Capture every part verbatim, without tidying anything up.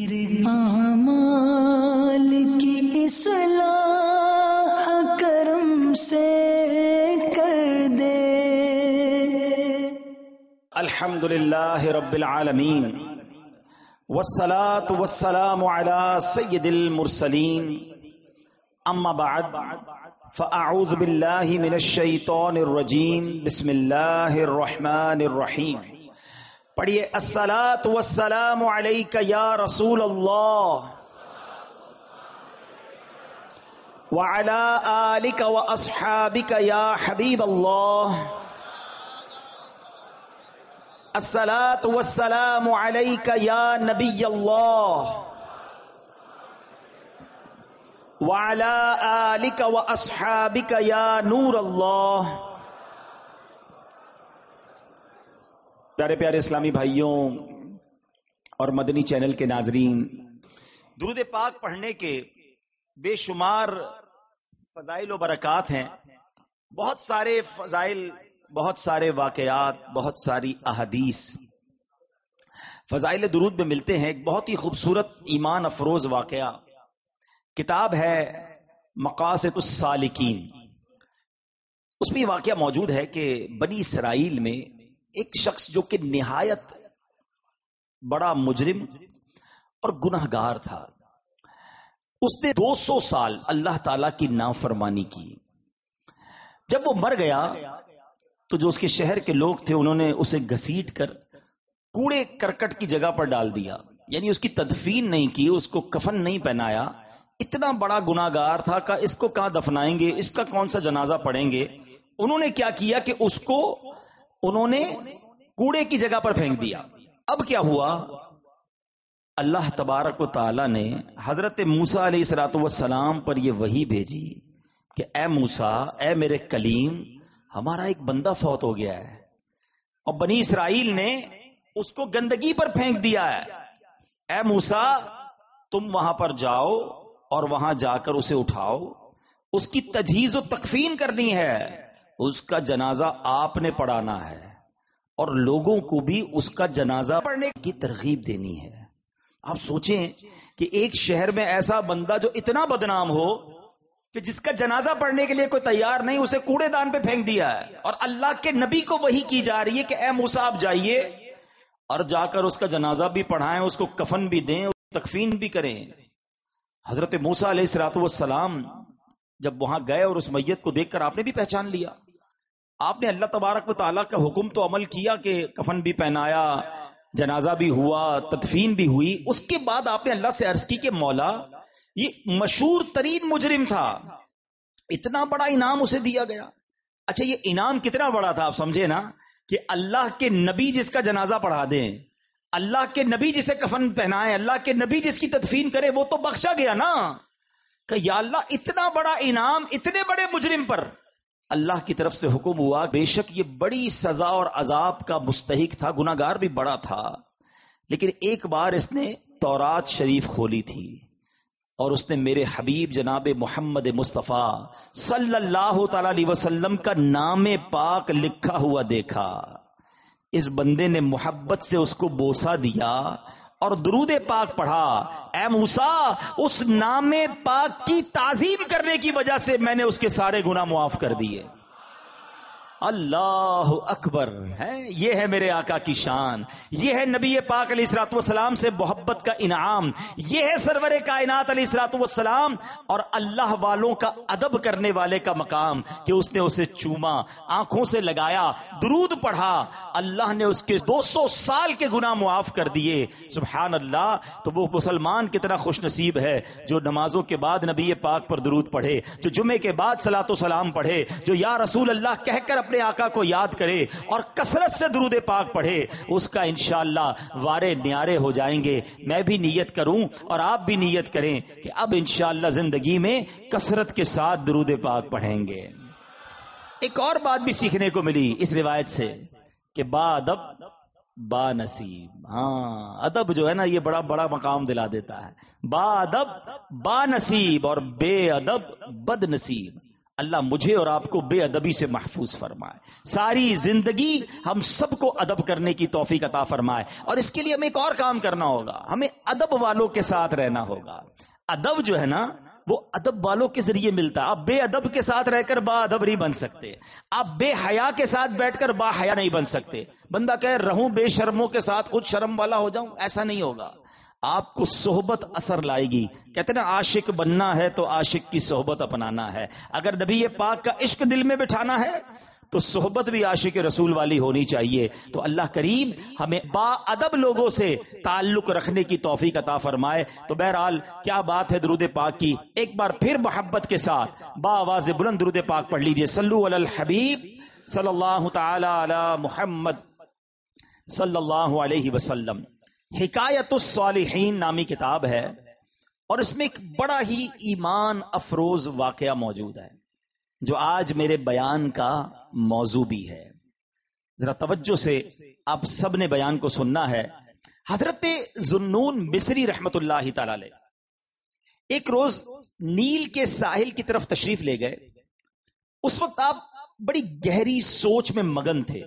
میرے اعمال کی اصلاح کرم سے کر دے. الحمد للہ رب العالمین والصلاة والسلام على سید المرسلین. اما بعد فاعوذ باللہ من الشیطان الرجیم. بسم اللہ الرحمن الرحیم. پڑھیے الصلاة والسلام علیک یا رسول اللہ وعلی آلک واصحابک یا حبیب اللہ. الصلاة والسلام علیک یا نبی اللہ وعلی آلک واصحابک یا نور اللہ. پیارے پیارے اسلامی بھائیوں اور مدنی چینل کے ناظرین، درود پاک پڑھنے کے بے شمار فضائل و برکات ہیں. بہت سارے فضائل، بہت سارے واقعات، بہت ساری احادیث فضائل درود میں ملتے ہیں. ایک بہت ہی خوبصورت ایمان افروز واقعہ کتاب ہے مقاصد السالکین. اس میں یہ واقعہ موجود ہے کہ بنی اسرائیل میں ایک شخص جو کہ نہایت بڑا مجرم اور گنہگار تھا، اس نے دو سو سال اللہ تعالی کی نافرمانی کی. جب وہ مر گیا تو جو اس کے شہر کے لوگ تھے انہوں نے اسے گھسیٹ کر کوڑے کرکٹ کی جگہ پر ڈال دیا. یعنی اس کی تدفین نہیں کی، اس کو کفن نہیں پہنایا. اتنا بڑا گناہگار تھا کہ اس کو کہاں دفنائیں گے، اس کا کون سا جنازہ پڑھیں گے. انہوں نے کیا کیا کہ اس کو انہوں نے کوڑے کی جگہ پر پھینک دیا. اب کیا ہوا، اللہ تبارک و تعالی نے حضرت موسیٰ علیہ الصلوۃ والسلام پر یہ وحی بھیجی کہ اے موسیٰ، اے میرے کلیم، ہمارا ایک بندہ فوت ہو گیا ہے اور بنی اسرائیل نے اس کو گندگی پر پھینک دیا ہے. اے موسیٰ، تم وہاں پر جاؤ اور وہاں جا کر اسے اٹھاؤ، اس کی تجہیز و تکفین کرنی ہے، اس کا جنازہ آپ نے پڑھانا ہے اور لوگوں کو بھی اس کا جنازہ پڑھنے کی ترغیب دینی ہے. آپ سوچیں کہ ایک شہر میں ایسا بندہ جو اتنا بدنام ہو کہ جس کا جنازہ پڑھنے کے لیے کوئی تیار نہیں، اسے کوڑے دان پہ پھینک دیا ہے، اور اللہ کے نبی کو وحی کی جا رہی ہے کہ اے موسیٰ آپ جائیے اور جا کر اس کا جنازہ بھی پڑھائیں، اس کو کفن بھی دیں، تکفین بھی کریں. حضرت موسیٰ علیہ الصلوۃ والسلام جب وہاں گئے اور اس میت کو دیکھ کر آپ نے بھی پہچان لیا. آپ نے اللہ تبارک و تعالیٰ کا حکم تو عمل کیا کہ کفن بھی پہنایا، جنازہ بھی ہوا، تدفین بھی ہوئی. اس کے بعد آپ نے اللہ سے عرض کی کہ مولا، یہ مشہور ترین مجرم تھا، اتنا بڑا انعام اسے دیا گیا. اچھا یہ انعام کتنا بڑا تھا آپ سمجھے نا، کہ اللہ کے نبی جس کا جنازہ پڑھا دیں، اللہ کے نبی جسے کفن پہنائے، اللہ کے نبی جس کی تدفین کرے، وہ تو بخشا گیا نا. کہ یا اللہ اتنا بڑا انعام اتنے بڑے مجرم پر. اللہ کی طرف سے حکم ہوا، بے شک یہ بڑی سزا اور عذاب کا مستحق تھا، گناہگار بھی بڑا تھا، لیکن ایک بار اس نے تورات شریف کھولی تھی اور اس نے میرے حبیب جناب محمد مصطفیٰ صلی اللہ تعالی علیہ وسلم کا نام پاک لکھا ہوا دیکھا. اس بندے نے محبت سے اس کو بوسہ دیا اور درود پاک پڑھا. اے موسیٰ، اس نام پاک کی تعظیم کرنے کی وجہ سے میں نے اس کے سارے گناہ معاف کر دیے. اللہ اکبر ہے. یہ ہے میرے آقا کی شان، یہ ہے نبی پاک علیہ الصلوۃ والسلام سے محبت کا انعام، یہ ہے سرور کائنات علیہ الصلوۃ والسلام اور اللہ والوں کا ادب کرنے والے کا مقام کہ اس نے اسے چوما، آنکھوں سے لگایا، درود پڑھا، اللہ نے اس کے دو سو سال کے گناہ معاف کر دیے. سبحان اللہ. تو وہ مسلمان کتنا خوش نصیب ہے جو نمازوں کے بعد نبی پاک پر درود پڑھے، جو جمعے کے بعد صلاۃ و سلام پڑھے، جو یا رسول اللہ کہہ کر اپنے آقا کو یاد کرے اور کثرت سے درود پاک پڑھے. اس کا انشاءاللہ وارے نیارے ہو جائیں گے. میں بھی نیت کروں اور آپ بھی نیت کریں کہ اب انشاءاللہ زندگی میں کثرت کے ساتھ درود پاک پڑھیں گے. ایک اور بات بھی سیکھنے کو ملی اس روایت سے کہ با ادب با نصیب. ہاں ادب جو ہے نا یہ بڑا بڑا مقام دلا دیتا ہے. با ادب با نصیب اور بے ادب بد نصیب. اللہ مجھے اور آپ کو بے ادبی سے محفوظ فرمائے، ساری زندگی ہم سب کو ادب کرنے کی توفیق عطا فرمائے. اور اس کے لیے ہمیں ایک اور کام کرنا ہوگا، ہمیں ادب والوں کے ساتھ رہنا ہوگا. ادب جو ہے نا وہ ادب والوں کے ذریعے ملتا ہے. آپ بے ادب کے ساتھ رہ کر با ادب نہیں بن سکتے، آپ بے حیا کے ساتھ بیٹھ کر با حیا نہیں بن سکتے. بندہ کہے رہوں بے شرموں کے ساتھ خود شرم والا ہو جاؤں، ایسا نہیں ہوگا. آپ کو صحبت اثر لائے گی. کہتے ہیں نا عاشق بننا ہے تو عاشق کی صحبت اپنانا ہے. اگر نبی پاک کا عشق دل میں بٹھانا ہے تو صحبت بھی عاشق رسول والی ہونی چاہیے. تو اللہ کریم ہمیں با ادب لوگوں سے تعلق رکھنے کی توفیق عطا فرمائے. تو بہرحال کیا بات ہے درود پاک کی. ایک بار پھر محبت کے ساتھ با آواز بلند درود پاک پڑھ لیجئے. صلو علی الحبیب صلی اللہ تعالی علی محمد صلی اللہ علیہ وسلم. حکایت الصالحین نامی کتاب ہے اور اس میں ایک بڑا ہی ایمان افروز واقعہ موجود ہے جو آج میرے بیان کا موضوع بھی ہے. ذرا توجہ سے آپ سب نے بیان کو سننا ہے. حضرت ذوالنون مصری رحمت اللہ تعالی علیہ ایک روز نیل کے ساحل کی طرف تشریف لے گئے. اس وقت آپ بڑی گہری سوچ میں مگن تھے.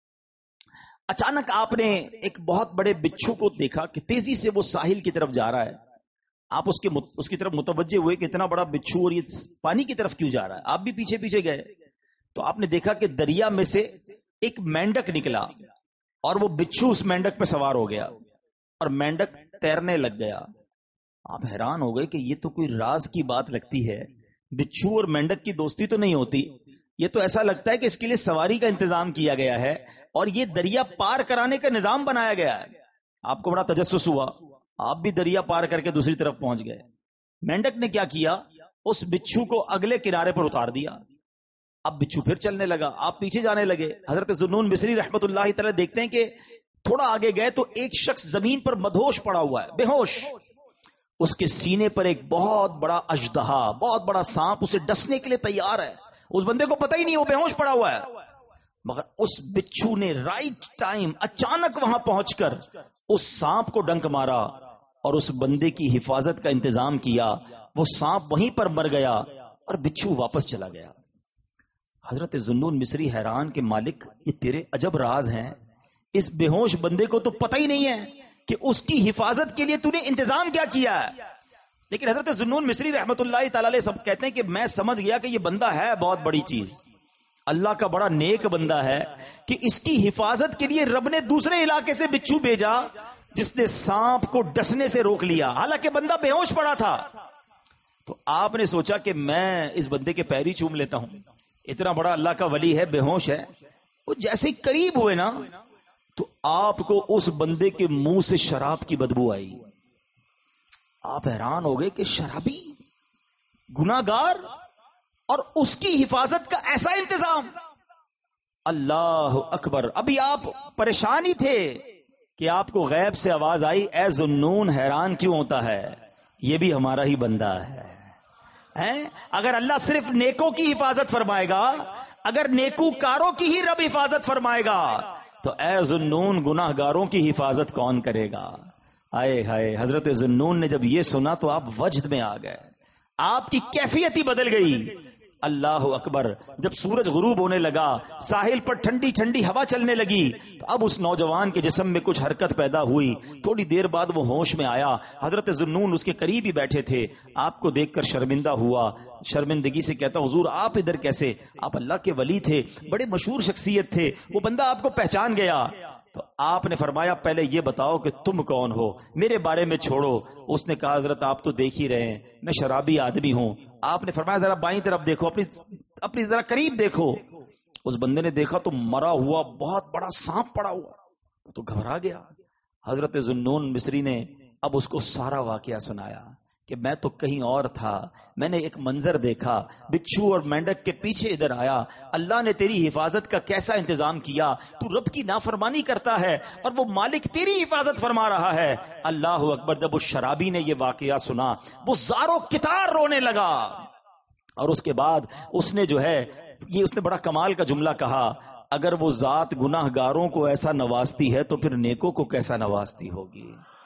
اچانک آپ نے ایک بہت بڑے بچھو کو دیکھا کہ تیزی سے وہ ساحل کی طرف جا رہا ہے. آپ اس کے مت... اس کی طرف متوجہ ہوئے کہ اتنا بڑا بچھو اور یہ پانی کی طرف کیوں جا رہا ہے. آپ بھی پیچھے پیچھے گئے تو آپ نے دیکھا کہ دریا میں سے ایک مینڈک نکلا اور وہ بچھو اس مینڈک پہ سوار ہو گیا اور مینڈک تیرنے لگ گیا. آپ حیران ہو گئے کہ یہ تو کوئی راز کی بات لگتی ہے. بچھو اور مینڈک کی دوستی تو نہیں ہوتی، یہ تو ایسا لگتا ہے کہ اس کے لیے سواری کا انتظام کیا گیا ہے اور یہ دریا پار کرانے کا نظام بنایا گیا ہے. آپ کو بڑا تجسس ہوا، آپ بھی دریا پار کر کے دوسری طرف پہنچ گئے. مینڈک نے کیا کیا، اس بچھو کو اگلے کنارے پر اتار دیا. اب بچھو پھر چلنے لگا، آپ پیچھے جانے لگے. حضرت ذوالنون مصری رحمت اللہ تعالی دیکھتے ہیں کہ تھوڑا آگے گئے تو ایک شخص زمین پر مدہوش پڑا ہوا ہے، بے ہوش. اس کے سینے پر ایک بہت بڑا اژدہا، بہت بڑا سانپ اسے ڈسنے کے لیے تیار ہے. اس بندے کو پتہ ہی نہیں وہ بے ہوش پڑا ہوا ہے، مگر اس بچھو نے رائٹ ٹائم اچانک وہاں پہنچ کر اس سانپ کو ڈنک مارا اور اس بندے کی حفاظت کا انتظام کیا. وہ سانپ وہیں پر مر گیا اور بچھو واپس چلا گیا. حضرت ذوالنون مصری حیران کہ مالک یہ تیرے عجب راز ہیں. اس بے ہوش بندے کو تو پتہ ہی نہیں ہے کہ اس کی حفاظت کے لیے تو نے انتظام کیا کیا ہے. لیکن حضرت ذوالنون مصری رحمت اللہ تعالی علیہ سب کہتے ہیں کہ میں سمجھ گیا کہ یہ بندہ ہے بہت بڑی چیز، اللہ کا بڑا نیک بندہ ہے کہ اس کی حفاظت کے لیے رب نے دوسرے علاقے سے بچھو بھیجا جس نے سانپ کو ڈسنے سے روک لیا، حالانکہ بندہ بے ہوش پڑا تھا. تو آپ نے سوچا کہ میں اس بندے کے پیری چوم لیتا ہوں، اتنا بڑا اللہ کا ولی ہے، بے ہوش ہے. وہ جیسے قریب ہوئے نا تو آپ کو اس بندے کے منہ سے شراب کی بدبو آئی. آپ حیران ہو گئے کہ شرابی، گناہگار، اور اس کی حفاظت کا ایسا انتظام. اللہ اکبر. ابھی آپ پریشان ہی تھے کہ آپ کو غیب سے آواز آئی، اے ذوالنون حیران کیوں ہوتا ہے، یہ بھی ہمارا ہی بندہ ہے. اگر اللہ صرف نیکوں کی حفاظت فرمائے گا، اگر نیکو کاروں کی ہی رب حفاظت فرمائے گا تو اے ذوالنون گناہگاروں کی حفاظت کون کرے گا. آئے ہائے. حضرت ذوالنون نے جب یہ سنا تو آپ وجد میں آ گئے، آپ کی کیفیت ہی بدل گئی. اللہ اکبر. جب سورج غروب ہونے لگا، ساحل پر ٹھنڈی ٹھنڈی ہوا چلنے لگی تو اب اس نوجوان کے جسم میں کچھ حرکت پیدا ہوئی. تھوڑی دیر بعد وہ ہوش میں آیا. حضرت ذوالنون اس کے قریب ہی بیٹھے تھے. آپ کو دیکھ کر شرمندہ ہوا، شرمندگی سے کہتا حضور آپ ادھر کیسے؟ آپ اللہ کے ولی تھے، بڑے مشہور شخصیت تھے، وہ بندہ آپ کو پہچان گیا. تو آپ نے فرمایا پہلے یہ بتاؤ کہ تم کون ہو، میرے بارے میں چھوڑو. اس نے کہا حضرت آپ تو دیکھ ہی رہے ہیں میں شرابی آدمی ہوں. آپ نے فرمایا ذرا بائیں طرف دیکھو، اپنی اپنی ذرا قریب دیکھو. اس بندے نے دیکھا تو مرا ہوا بہت بڑا سانپ پڑا ہوا، تو گھبرا گیا. حضرت ذوالنون مصری نے اب اس کو سارا واقعہ سنایا کہ میں تو کہیں اور تھا، میں نے ایک منظر دیکھا، بچھو اور مینڈک کے پیچھے ادھر آیا، اللہ نے تیری حفاظت کا کیسا انتظام کیا، تو رب کی نافرمانی کرتا ہے اور وہ مالک تیری حفاظت فرما رہا ہے. اللہ اکبر. جب اس شرابی نے یہ واقعہ سنا وہ زارو کتار رونے لگا اور اس کے بعد اس نے جو ہے یہ اس نے بڑا کمال کا جملہ کہا، اگر وہ ذات گناہ گاروں کو ایسا نوازتی ہے تو پھر نیکوں کو کیسا نوازتی ہوگی.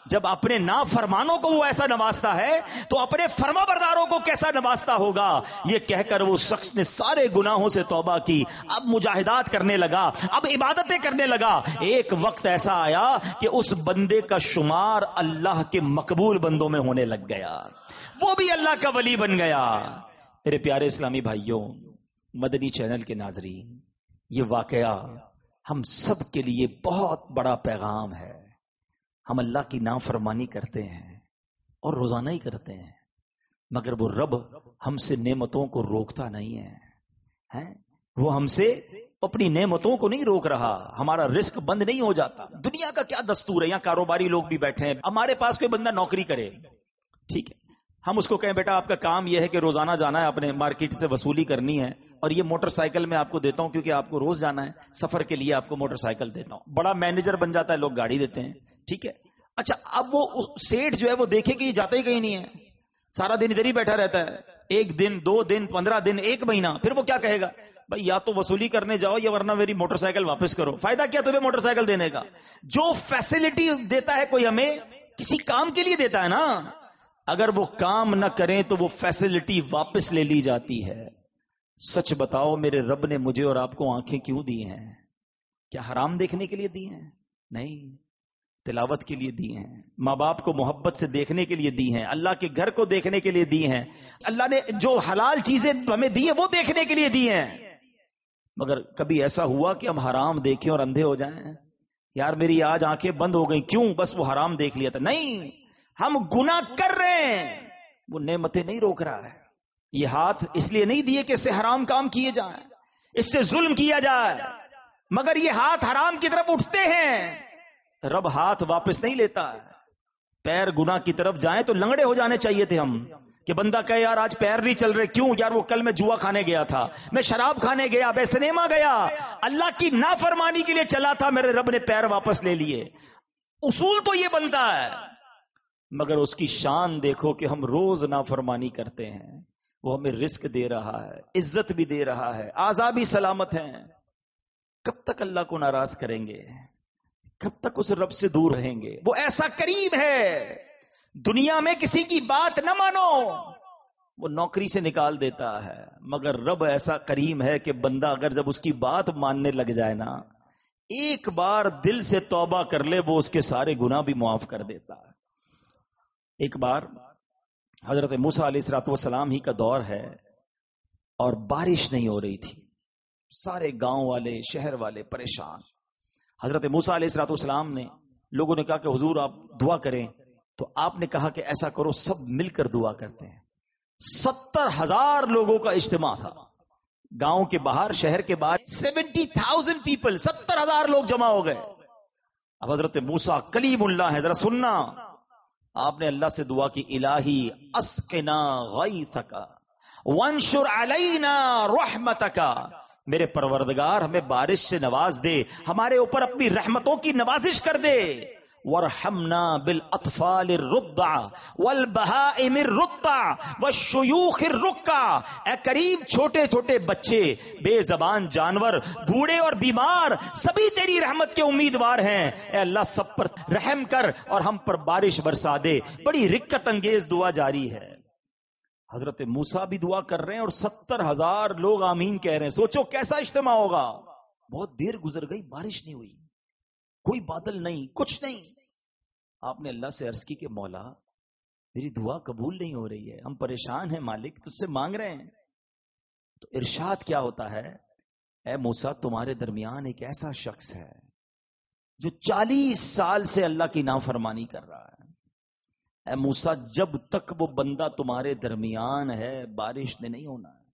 جب اپنے نافرمانوں کو وہ ایسا نوازتا ہے تو اپنے فرما برداروں کو کیسا نوازتا ہوگا. یہ کہہ کر وہ شخص نے سارے گناہوں سے توبہ کی, اب مجاہدات کرنے لگا, اب عبادتیں کرنے لگا. ایک وقت ایسا آیا کہ اس بندے کا شمار اللہ کے مقبول بندوں میں ہونے لگ گیا, وہ بھی اللہ کا ولی بن گیا. میرے پیارے اسلامی بھائیوں, مدنی چینل کے ناظرین, یہ واقعہ ہم سب کے لیے بہت بڑا پیغام ہے. ہم اللہ کی نافرمانی کرتے ہیں اور روزانہ ہی کرتے ہیں, مگر وہ رب ہم سے نعمتوں کو روکتا نہیں ہے. وہ ہم سے اپنی نعمتوں کو نہیں روک رہا, ہمارا رزق بند نہیں ہو جاتا. دنیا کا کیا دستور ہے, یہاں کاروباری لوگ بھی بیٹھے ہیں, ہمارے پاس کوئی بندہ نوکری کرے, ٹھیک ہے, ہم اس کو کہیں بیٹا آپ کا کام یہ ہے کہ روزانہ جانا ہے, اپنے مارکیٹ سے وصولی کرنی ہے, اور یہ موٹر سائیکل میں آپ کو دیتا ہوں کیونکہ آپ کو روز جانا ہے, سفر کے لیے آپ کو موٹر سائیکل دیتا ہوں. بڑا مینیجر بن جاتا ہے, لوگ گاڑی دیتے ہیں, ٹھیک ہے. اچھا, اب وہ سیٹ جو ہے وہ دیکھے کہ یہ جاتا ہی کہیں نہیں ہے, سارا دن ادھر ہی بیٹھا رہتا ہے, ایک دن, دو دن, پندرہ دن, ایک مہینہ, پھر وہ کیا کہے گا, بھائی یا تو وصولی کرنے جاؤ یا ورنہ میری موٹر سائیکل واپس کرو. فائدہ کیا تمہیں موٹر سائیکل دینے کا؟ جو فیسلٹی دیتا ہے کوئی ہمیں کسی کام کے لیے دیتا ہے نا, اگر وہ کام نہ کریں تو وہ فیسلٹی واپس لے لی جاتی ہے. سچ بتاؤ, میرے رب نے مجھے اور آپ کو آنکھیں کیوں دی ہیں؟ کیا حرام دیکھنے کے لیے دی ہیں؟ نہیں, تلاوت کے لیے دی ہیں, ماں باپ کو محبت سے دیکھنے کے لیے دی ہیں, اللہ کے گھر کو دیکھنے کے لیے دی ہیں. اللہ نے جو حلال چیزیں ہمیں دی ہیں وہ دیکھنے کے لیے دی ہیں. مگر کبھی ایسا ہوا کہ ہم حرام دیکھیں اور اندھے ہو جائیں؟ یار میری آج آنکھیں بند ہو گئی, کیوں؟ بس وہ حرام دیکھ لیا تھا. نہیں, ہم گناہ کر رہے ہیں, وہ نعمتیں نہیں روک رہا ہے. یہ ہاتھ اس لیے نہیں دیے کہ اس سے حرام کام کیے جائیں, اس سے ظلم کیا جائے, مگر یہ ہاتھ حرام کی طرف اٹھتے ہیں. رب ہاتھ واپس نہیں لیتا ہے. پیر گناہ کی طرف جائیں تو لنگڑے ہو جانے چاہیے تھے ہم, کہ بندہ کہے یار آج پیر نہیں چل رہے, کیوں یار؟ وہ کل میں جوا کھانے گیا تھا, میں شراب کھانے گیا, میں سنیما گیا, اللہ کی نافرمانی کے لیے چلا تھا, میرے رب نے پیر واپس لے لیے. اصول تو یہ بنتا ہے, مگر اس کی شان دیکھو کہ ہم روز نافرمانی کرتے ہیں. وہ ہمیں رزق دے رہا ہے, عزت بھی دے رہا ہے, اعضاء بھی سلامت ہیں. کب تک اللہ کو ناراض کریں گے؟ کب تک اس رب سے دور رہیں گے؟ وہ ایسا کریم ہے, دنیا میں کسی کی بات نہ مانو, وہ نوکری سے نکال دیتا ہے. مگر رب ایسا کریم ہے کہ بندہ اگر جب اس کی بات ماننے لگ جائے نا, ایک بار دل سے توبہ کر لے, وہ اس کے سارے گناہ بھی معاف کر دیتا ہے. ایک بار حضرت موسیٰ علیہ الصلوۃ والسلام ہی کا دور ہے, اور بارش نہیں ہو رہی تھی. سارے گاؤں والے, شہر والے پریشان. حضرت موسیٰ علیہ الصلوۃ والسلام نے, لوگوں نے کہا کہ حضور آپ دعا کریں, تو آپ نے کہا کہ ایسا کرو سب مل کر دعا کرتے ہیں. ستر ہزار لوگوں کا اجتماع تھا گاؤں کے باہر, شہر کے باہر, سیونٹی تھاؤزینڈ پیپل, ستر ہزار لوگ جمع ہو گئے. اب حضرت موسیٰ کلیم اللہ ہے, ذرا سننا, آپ نے اللہ سے دعا کی, الہی اسقنا غیثک وانشر علینا رحمتک, میرے پروردگار ہمیں بارش سے نواز دے, ہمارے اوپر اپنی رحمتوں کی نوازش کر دے. وارحمنا بالاطفال الرضع والبہائم الرضع والشیوخ الرکع, اے کریم چھوٹے چھوٹے بچے, بے زبان جانور, بوڑھے اور بیمار, سبھی تیری رحمت کے امیدوار ہیں. اے اللہ سب پر رحم کر اور ہم پر بارش برسا دے. بڑی رکت انگیز دعا جاری ہے. حضرت موسیٰ بھی دعا کر رہے ہیں اور ستر ہزار لوگ آمین کہہ رہے ہیں. سوچو کیسا اجتماع ہوگا. بہت دیر گزر گئی, بارش نہیں ہوئی, کوئی بادل نہیں, کچھ نہیں. آپ نے اللہ سے عرض کی کہ مولا میری دعا قبول نہیں ہو رہی ہے, ہم پریشان ہیں مالک, تجھ سے مانگ رہے ہیں. تو ارشاد کیا ہوتا ہے, اے موسیٰ تمہارے درمیان ایک ایسا شخص ہے جو چالیس سال سے اللہ کی نافرمانی کر رہا ہے. اے موسیٰ جب تک وہ بندہ تمہارے درمیان ہے بارش نے نہیں ہونا ہے.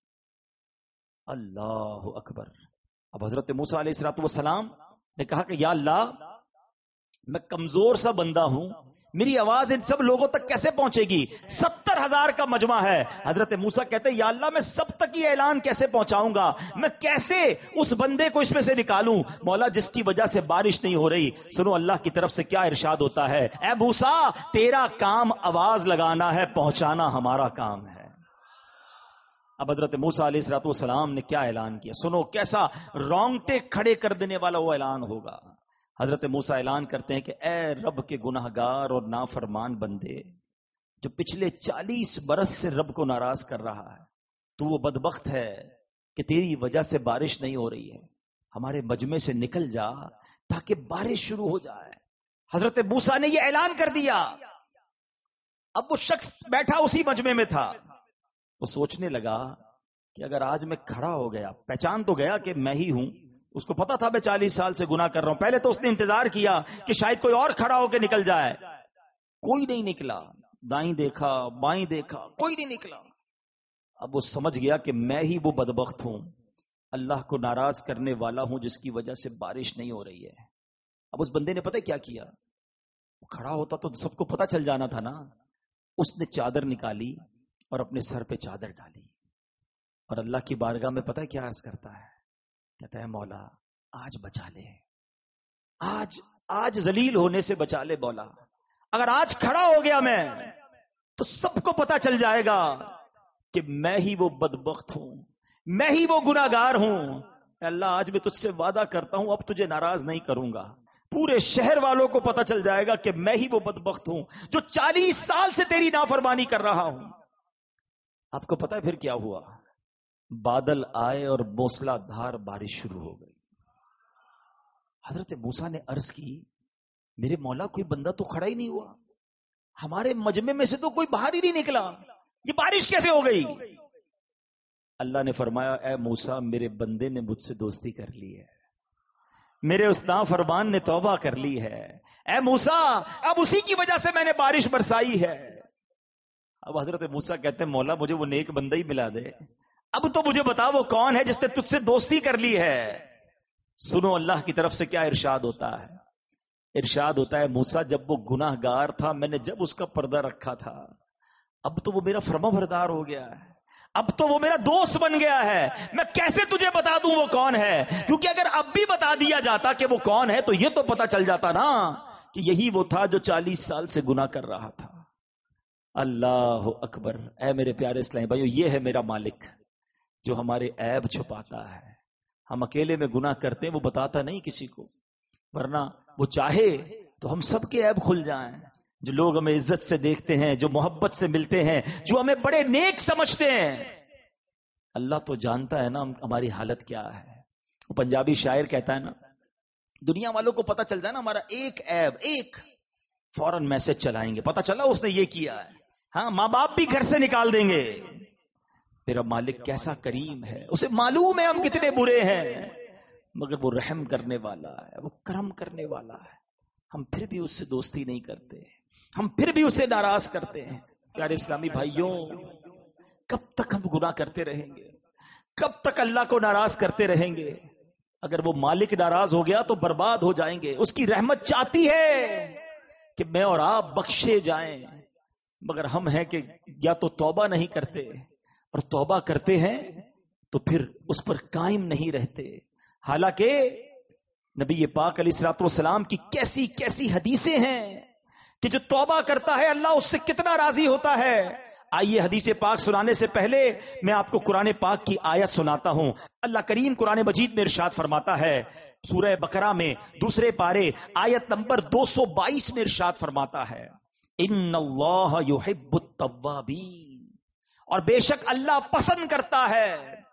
اللہ اکبر. اب حضرت موسیٰ علیہ الصلوۃ والسلام نے کہا کہ یا اللہ میں کمزور سا بندہ ہوں, میری آواز ان سب لوگوں تک کیسے پہنچے گی؟ ستر ہزار کا مجمع ہے. حضرت موسیٰ کہتے ہیں یا اللہ میں سب تک یہ اعلان کیسے پہنچاؤں گا, میں کیسے اس بندے کو اس میں سے نکالوں؟ مولا جس کی وجہ سے بارش نہیں ہو رہی, سنو اللہ کی طرف سے کیا ارشاد ہوتا ہے, اے موسیٰ تیرا کام آواز لگانا ہے, پہنچانا ہمارا کام ہے. اب حضرت موسیٰ علیہ الصلوۃ والسلام نے کیا اعلان کیا, سنو کیسا رونگٹے کھڑے کر دینے والا وہ اعلان ہوگا. حضرت موسیٰ اعلان کرتے ہیں کہ اے رب کے گناہگار اور نافرمان بندے جو پچھلے چالیس برس سے رب کو ناراض کر رہا ہے، تو وہ بدبخت ہے کہ تیری وجہ سے بارش نہیں ہو رہی ہے، ہمارے مجمع سے نکل جا تاکہ بارش شروع ہو جائے۔ حضرت موسیٰ نے یہ اعلان کر دیا۔ اب وہ شخص بیٹھا اسی مجمع میں تھا، وہ سوچنے لگا کہ اگر آج میں کھڑا ہو گیا، پہچان تو گیا کہ میں ہی ہوں، اس کو پتا تھا میں چالیس سال سے گناہ کر رہا ہوں، پہلے تو اس نے انتظار کیا کہ شاید کوئی اور کھڑا ہو کے نکل جائے، کوئی نہیں نکلا، دائیں دیکھا بائیں دیکھا، کوئی نہیں نکلا۔ اب وہ سمجھ گیا کہ میں ہی وہ بدبخت ہوں، اللہ کو ناراض کرنے والا ہوں جس کی وجہ سے بارش نہیں ہو رہی ہے۔ اب اس بندے نے پتہ کیا کیا؟ وہ کھڑا ہوتا تو سب کو پتہ چل جانا تھا نا۔ اس نے چادر نکالی اور اپنے سر پہ چادر ڈالی اور اللہ کی بارگاہ میں پتہ کیا عرض کرتا ہے؟ کہتا ہے مولا آج بچا لے، آج آج ذلیل ہونے سے بچا لے مولا، اگر آج کھڑا ہو گیا میں تو سب کو پتہ چل جائے گا کہ میں ہی وہ بدبخت ہوں، میں ہی وہ گناہگار ہوں۔ اللہ آج میں تجھ سے وعدہ کرتا ہوں اب تجھے ناراض نہیں کروں گا، پورے شہر والوں کو پتہ چل جائے گا کہ میں ہی وہ بدبخت ہوں جو چالیس سال سے تیری نافرمانی کر رہا ہوں۔ آپ کو پتہ ہے پھر کیا ہوا؟ بادل آئے اور موسلا دھار بارش شروع ہو گئی۔ حضرت موسیٰ نے عرض کی میرے مولا کوئی بندہ تو کھڑا ہی نہیں ہوا، ہمارے مجمع میں سے تو کوئی باہر ہی نہیں نکلا، یہ بارش کیسے ہو گئی؟ اللہ نے فرمایا اے موسیٰ میرے بندے نے مجھ سے دوستی کر لی ہے، میرے اس نافرمان نے توبہ کر لی ہے، اے موسیٰ اب اسی کی وجہ سے میں نے بارش برسائی ہے۔ اب حضرت موسیٰ کہتے ہیں مولا مجھے وہ نیک بندہ ہی ملا دے، اب تو مجھے بتا وہ کون ہے جس نے تجھ سے دوستی کر لی ہے۔ سنو اللہ کی طرف سے کیا ارشاد ہوتا ہے۔ ارشاد ہوتا ہے موسیٰ جب وہ گناہ گار تھا میں نے جب اس کا پردہ رکھا تھا، اب تو وہ میرا فرما بردار ہو گیا ہے، اب تو وہ میرا دوست بن گیا ہے، میں کیسے تجھے بتا دوں وہ کون ہے؟ کیونکہ اگر اب بھی بتا دیا جاتا کہ وہ کون ہے تو یہ تو پتا چل جاتا نا کہ یہی وہ تھا جو چالیس سال سے گناہ کر رہا تھا۔ اللہ اکبر۔ اے میرے پیارے اسلامی بھائیو، یہ ہے میرا مالک جو ہمارے عیب چھپاتا ہے۔ ہم اکیلے میں گناہ کرتے ہیں وہ بتاتا نہیں کسی کو، ورنہ وہ چاہے تو ہم سب کے عیب کھل جائیں، جو لوگ ہمیں عزت سے دیکھتے ہیں، جو محبت سے ملتے ہیں، جو ہمیں بڑے نیک سمجھتے ہیں، اللہ تو جانتا ہے نا ہماری حالت کیا ہے۔ وہ پنجابی شاعر کہتا ہے نا دنیا والوں کو پتہ چل جائے نا ہمارا ایک عیب، ایک فوراً میسج چلائیں گے، پتہ چلا اس نے یہ کیا ہے، ہاں ماں باپ بھی گھر سے نکال دیں گے۔ میرا مالک کیسا کریم ہے، اسے معلوم ہے ہم کتنے برے ہیں، مگر وہ رحم کرنے والا ہے، وہ کرم کرنے والا ہے، ہم پھر بھی اس سے دوستی نہیں کرتے، ہم پھر بھی اسے ناراض کرتے ہیں۔ پیارے اسلامی بھائیوں، کب تک ہم گناہ کرتے رہیں گے؟ کب تک اللہ کو ناراض کرتے رہیں گے؟ اگر وہ مالک ناراض ہو گیا تو برباد ہو جائیں گے۔ اس کی رحمت چاہتی ہے کہ میں اور آپ بخشے جائیں، مگر ہم ہیں کہ یا تو توبہ نہیں کرتے، اور توبہ کرتے ہیں تو پھر اس پر قائم نہیں رہتے۔ حالانکہ نبی پاک علیہ الصلوۃ والسلام کی کیسی کیسی حدیثیں ہیں کہ جو توبہ کرتا ہے اللہ اس سے کتنا راضی ہوتا ہے۔ آئیے حدیث پاک سنانے سے پہلے میں آپ کو قرآن پاک کی آیت سناتا ہوں۔ اللہ کریم قرآن مجید میں ارشاد فرماتا ہے، سورہ بقرہ میں دوسرے پارے آیت نمبر دو سو بائیس میں ارشاد فرماتا ہے، ان اللہ یحب التوابین، اور بے شک اللہ پسند کرتا ہے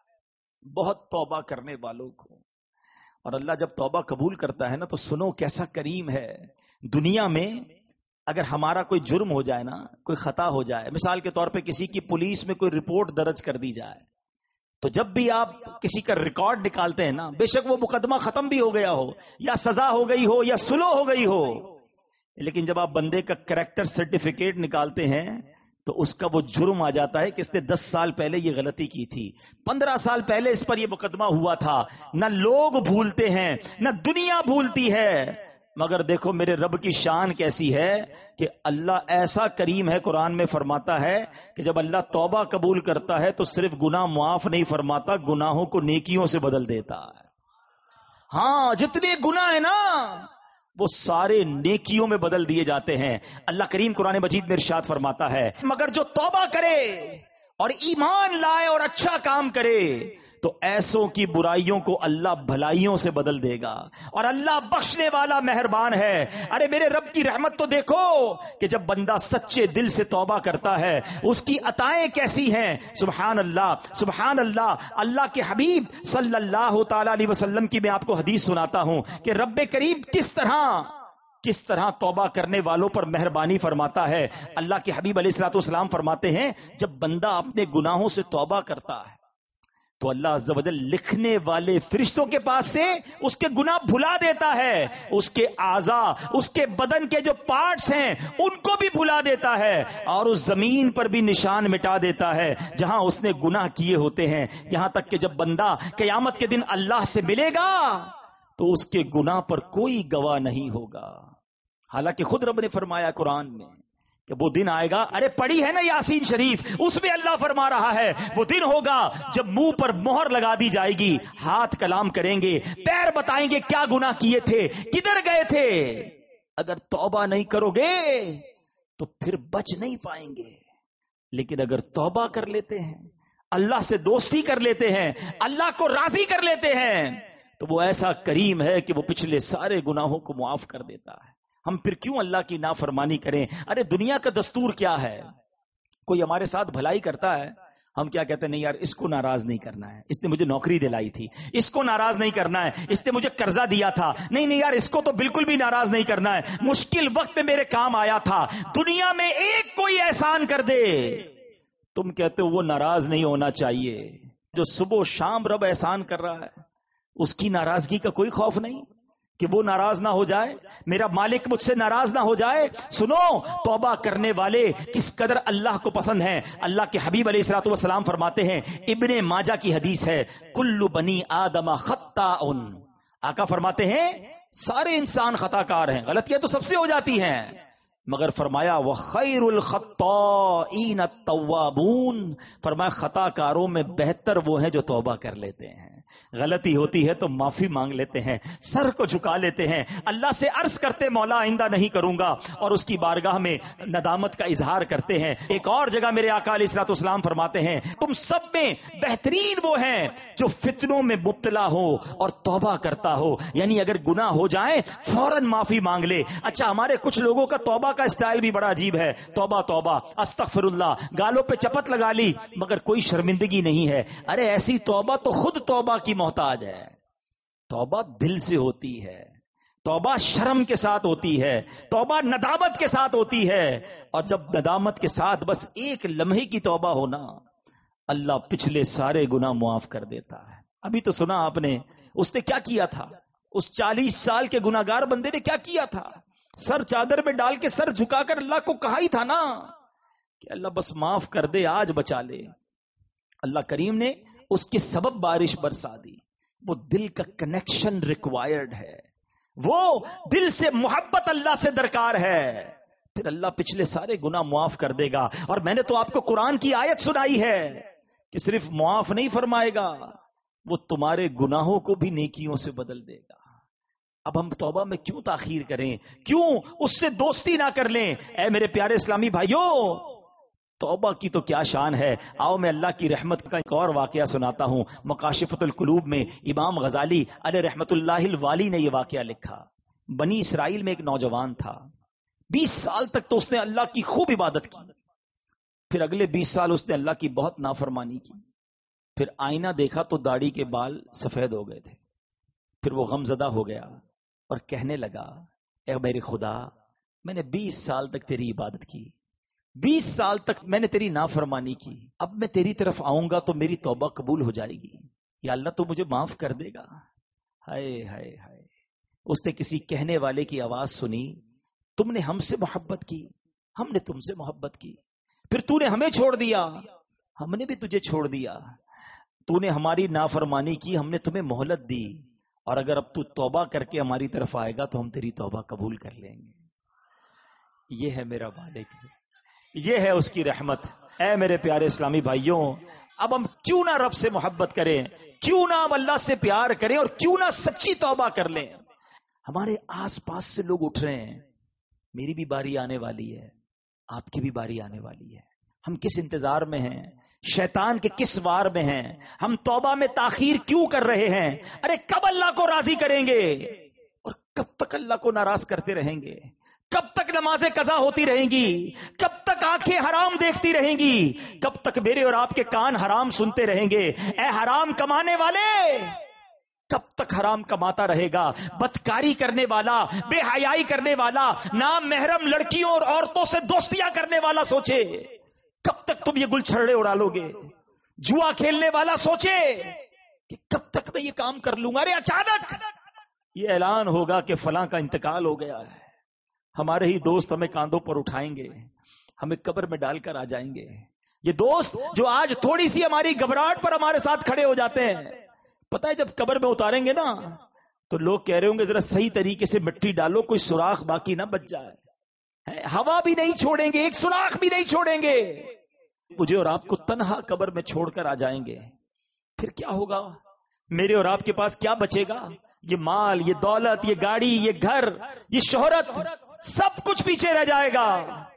بہت توبہ کرنے والوں کو۔ اور اللہ جب توبہ قبول کرتا ہے نا تو سنو کیسا کریم ہے۔ دنیا میں اگر ہمارا کوئی جرم ہو جائے نا، کوئی خطا ہو جائے، مثال کے طور پہ کسی کی پولیس میں کوئی رپورٹ درج کر دی جائے، تو جب بھی آپ کسی کا ریکارڈ نکالتے ہیں نا، بے شک وہ مقدمہ ختم بھی ہو گیا ہو یا سزا ہو گئی ہو یا سلو ہو گئی ہو، لیکن جب آپ بندے کا کریکٹر سرٹیفکیٹ نکالتے ہیں تو اس کا وہ جرم آ جاتا ہے کہ اس نے دس سال پہلے یہ غلطی کی تھی، پندرہ سال پہلے اس پر یہ مقدمہ ہوا تھا۔ نہ لوگ بھولتے ہیں نہ دنیا بھولتی ہے، مگر دیکھو میرے رب کی شان کیسی ہے کہ اللہ ایسا کریم ہے، قرآن میں فرماتا ہے کہ جب اللہ توبہ قبول کرتا ہے تو صرف گناہ معاف نہیں فرماتا، گناہوں کو نیکیوں سے بدل دیتا ہے۔ ہاں جتنے گناہ ہیں نا وہ سارے نیکیوں میں بدل دیے جاتے ہیں۔ اللہ کریم قرآن مجید میں ارشاد فرماتا ہے، مگر جو توبہ کرے اور ایمان لائے اور اچھا کام کرے تو ایسوں کی برائیوں کو اللہ بھلائیوں سے بدل دے گا، اور اللہ بخشنے والا مہربان ہے۔ ارے میرے رب کی رحمت تو دیکھو کہ جب بندہ سچے دل سے توبہ کرتا ہے اس کی عطائیں کیسی ہیں۔ سبحان اللہ سبحان اللہ۔ اللہ کے حبیب صلی اللہ تعالی علیہ وسلم کی میں آپ کو حدیث سناتا ہوں کہ رب کریم کس طرح کس طرح توبہ کرنے والوں پر مہربانی فرماتا ہے۔ اللہ کے حبیب علیہ الصلوۃ والسلام فرماتے ہیں جب بندہ اپنے گناہوں سے توبہ کرتا ہے تو اللہ عز و جل لکھنے والے فرشتوں کے پاس سے اس کے گناہ بھلا دیتا ہے، اس کے اعضاء، اس کے بدن کے جو پارٹس ہیں ان کو بھی بھلا دیتا ہے، اور اس زمین پر بھی نشان مٹا دیتا ہے جہاں اس نے گناہ کیے ہوتے ہیں، یہاں تک کہ جب بندہ قیامت کے دن اللہ سے ملے گا تو اس کے گناہ پر کوئی گواہ نہیں ہوگا۔ حالانکہ خود رب نے فرمایا قرآن میں کہ وہ دن آئے گا، ارے پڑھی ہے نا یاسین شریف، اس میں اللہ فرما رہا ہے وہ دن ہوگا جب منہ پر مہر لگا دی جائے گی، ہاتھ کلام کریں گے، پیر بتائیں گے کیا گناہ کیے تھے، کدھر گئے تھے۔ اگر توبہ نہیں کرو گے تو پھر بچ نہیں پائیں گے، لیکن اگر توبہ کر لیتے ہیں، اللہ سے دوستی کر لیتے ہیں، اللہ کو راضی کر لیتے ہیں، تو وہ ایسا کریم ہے کہ وہ پچھلے سارے گناہوں کو معاف کر دیتا ہے۔ ہم پھر کیوں اللہ کی نافرمانی کریں؟ ارے دنیا کا دستور کیا ہے، کوئی ہمارے ساتھ بھلائی کرتا ہے، ہم کیا کہتے ہیں، نہیں یار اس کو ناراض نہیں کرنا ہے، اس نے مجھے نوکری دلائی تھی، اس کو ناراض نہیں کرنا ہے، اس نے مجھے قرضہ دیا تھا، نہیں نہیں یار اس کو تو بالکل بھی ناراض نہیں کرنا ہے، مشکل وقت میں میرے کام آیا تھا، دنیا میں ایک کوئی احسان کر دے، تم کہتے ہو وہ ناراض نہیں ہونا چاہیے۔ جو صبح و شام رب احسان کر رہا ہے اس کی ناراضگی کا کوئی خوف نہیں کہ وہ ناراض نہ ہو جائے، میرا مالک مجھ سے ناراض نہ ہو جائے۔ سنو، توبہ کرنے والے کس قدر اللہ کو پسند ہیں۔ اللہ کے حبیب علیہ الصلوۃ والسلام فرماتے ہیں، ابن ماجہ کی حدیث ہے، کل بنی آدم خطاء، آقا فرماتے ہیں سارے انسان خطا کار ہیں، غلطیاں تو سب سے ہو جاتی ہیں، مگر فرمایا وخیر الخطائین التوابون، فرمایا خطا کاروں میں بہتر وہ ہیں جو توبہ کر لیتے ہیں، غلطی ہوتی ہے تو معافی مانگ لیتے ہیں، سر کو جھکا لیتے ہیں، اللہ سے عرض کرتے مولا آئندہ نہیں کروں گا، اور اس کی بارگاہ میں ندامت کا اظہار کرتے ہیں۔ ایک اور جگہ میرے آقا علیہ الصلوۃ والسلام فرماتے ہیں، تم سب میں بہترین وہ ہیں جو فتنوں میں مبتلا ہو اور توبہ کرتا ہو، یعنی اگر گناہ ہو جائے فوراً معافی مانگ لے۔ اچھا ہمارے کچھ لوگوں کا توبہ کا اسٹائل بھی بڑا عجیب ہے، توبہ توبہ استغفر اللہ، گالوں پہ چپت لگا لی مگر کوئی شرمندگی نہیں ہے۔ ارے ایسی توبہ تو خود توبہ کی محتاج ہے، توبہ دل سے ہوتی ہے، توبہ شرم کے ساتھ ہوتی ہے، توبہ ندامت کے ساتھ ہوتی ہے، اور جب ندامت کے ساتھ بس ایک لمحے کی توبہ ہونا، اللہ پچھلے سارے گناہ معاف کر دیتا ہے۔ ابھی تو سنا آپ نے اس نے کیا کیا تھا، اس چالیس سال کے گناہگار بندے نے کیا کیا تھا، سر چادر میں ڈال کے سر جھکا کر اللہ کو کہا ہی تھا نا کہ اللہ بس معاف کر دے، آج بچا لے۔ اللہ کریم نے اس کے سبب بارش برسا دی۔ وہ دل کا کنیکشن ریکوائرڈ ہے، وہ دل سے محبت اللہ سے درکار ہے، پھر اللہ پچھلے سارے گناہ معاف کر دے گا۔ اور میں نے تو آپ کو قرآن کی آیت سنائی ہے کہ صرف معاف نہیں فرمائے گا، وہ تمہارے گناہوں کو بھی نیکیوں سے بدل دے گا۔ اب ہم توبہ میں کیوں تاخیر کریں، کیوں اس سے دوستی نہ کر لیں؟ اے میرے پیارے اسلامی بھائیوں، توبہ کی تو کیا شان ہے۔ آؤ میں اللہ کی رحمت کا ایک اور واقعہ سناتا ہوں۔ مکاشفۃ القلوب میں امام غزالی علیہ رحمت اللہ الوالی نے یہ واقعہ لکھا۔ بنی اسرائیل میں ایک نوجوان تھا، بیس سال تک تو اس نے اللہ کی خوب عبادت کی، پھر اگلے بیس سال اس نے اللہ کی بہت نافرمانی کی، پھر آئینہ دیکھا تو داڑھی کے بال سفید ہو گئے تھے، پھر وہ غم زدہ ہو گیا اور کہنے لگا، اے میرے خدا، میں نے بیس سال تک تیری عبادت کی، بیس سال تک میں نے تیری نافرمانی کی، اب میں تیری طرف آؤں گا تو میری توبہ قبول ہو جائے گی، یا اللہ تو مجھے معاف کر دے گا۔ ہائے ہائے ہائے، اس نے کسی کہنے والے کی آواز سنی، تم نے ہم سے محبت کی، ہم نے تم سے محبت کی، پھر تو نے ہمیں چھوڑ دیا، ہم نے بھی تجھے چھوڑ دیا، تو نے ہماری نافرمانی کی، ہم نے تمہیں مہلت دی، اور اگر اب تو توبہ کر کے ہماری طرف آئے گا تو ہم تیری توبہ قبول کر لیں گے۔ یہ ہے میرا مالک، یہ ہے اس کی رحمت۔ اے میرے پیارے اسلامی بھائیوں، اب ہم کیوں نہ رب سے محبت کریں، کیوں نہ ہم اللہ سے پیار کریں، اور کیوں نہ سچی توبہ کر لیں۔ ہمارے آس پاس سے لوگ اٹھ رہے ہیں، میری بھی باری آنے والی ہے، آپ کی بھی باری آنے والی ہے، ہم کس انتظار میں ہیں؟ شیطان کے کس وار میں ہیں؟ ہم توبہ میں تاخیر کیوں کر رہے ہیں؟ ارے کب اللہ کو راضی کریں گے اور کب تک اللہ کو ناراض کرتے رہیں گے؟ کب تک نمازیں قضا ہوتی رہیں گی؟ کب تک آنکھیں حرام دیکھتی رہیں گی؟ کب تک میرے اور آپ کے کان حرام سنتے رہیں گے؟ اے حرام کمانے والے، کب تک حرام کماتا رہے گا؟ بدکاری کرنے والا، بے حیائی کرنے والا، نام محرم لڑکیوں اور عورتوں سے دوستیاں کرنے والا سوچے کب تک تم یہ گل چھڑے اڑا لو گے؟ جوا کھیلنے والا سوچے کہ کب تک میں یہ کام کر لوں گا؟ ارے اچانک یہ اعلان ہوگا کہ فلاں کا انتقال ہو گیا ہے، ہمارے ہی دوست ہمیں کاندھوں پر اٹھائیں گے، ہمیں قبر میں ڈال کر آ جائیں گے۔ یہ دوست جو آج تھوڑی سی ہماری گھبراہٹ پر ہمارے ساتھ کھڑے ہو جاتے ہیں، پتہ ہے جب قبر میں اتاریں گے نا تو لوگ کہہ رہے ہوں گے ذرا صحیح طریقے سے مٹی ڈالو، کوئی سوراخ باقی نہ بچ جائے۔ ہوا بھی نہیں چھوڑیں گے، ایک سوراخ بھی نہیں چھوڑیں گے، مجھے اور آپ کو تنہا قبر میں چھوڑ کر آ جائیں گے۔ پھر کیا ہوگا؟ میرے اور آپ کے پاس کیا بچے گا؟ یہ مال، یہ دولت، یہ گاڑی، یہ گھر، یہ شہرت، سب کچھ پیچھے رہ جائے گا۔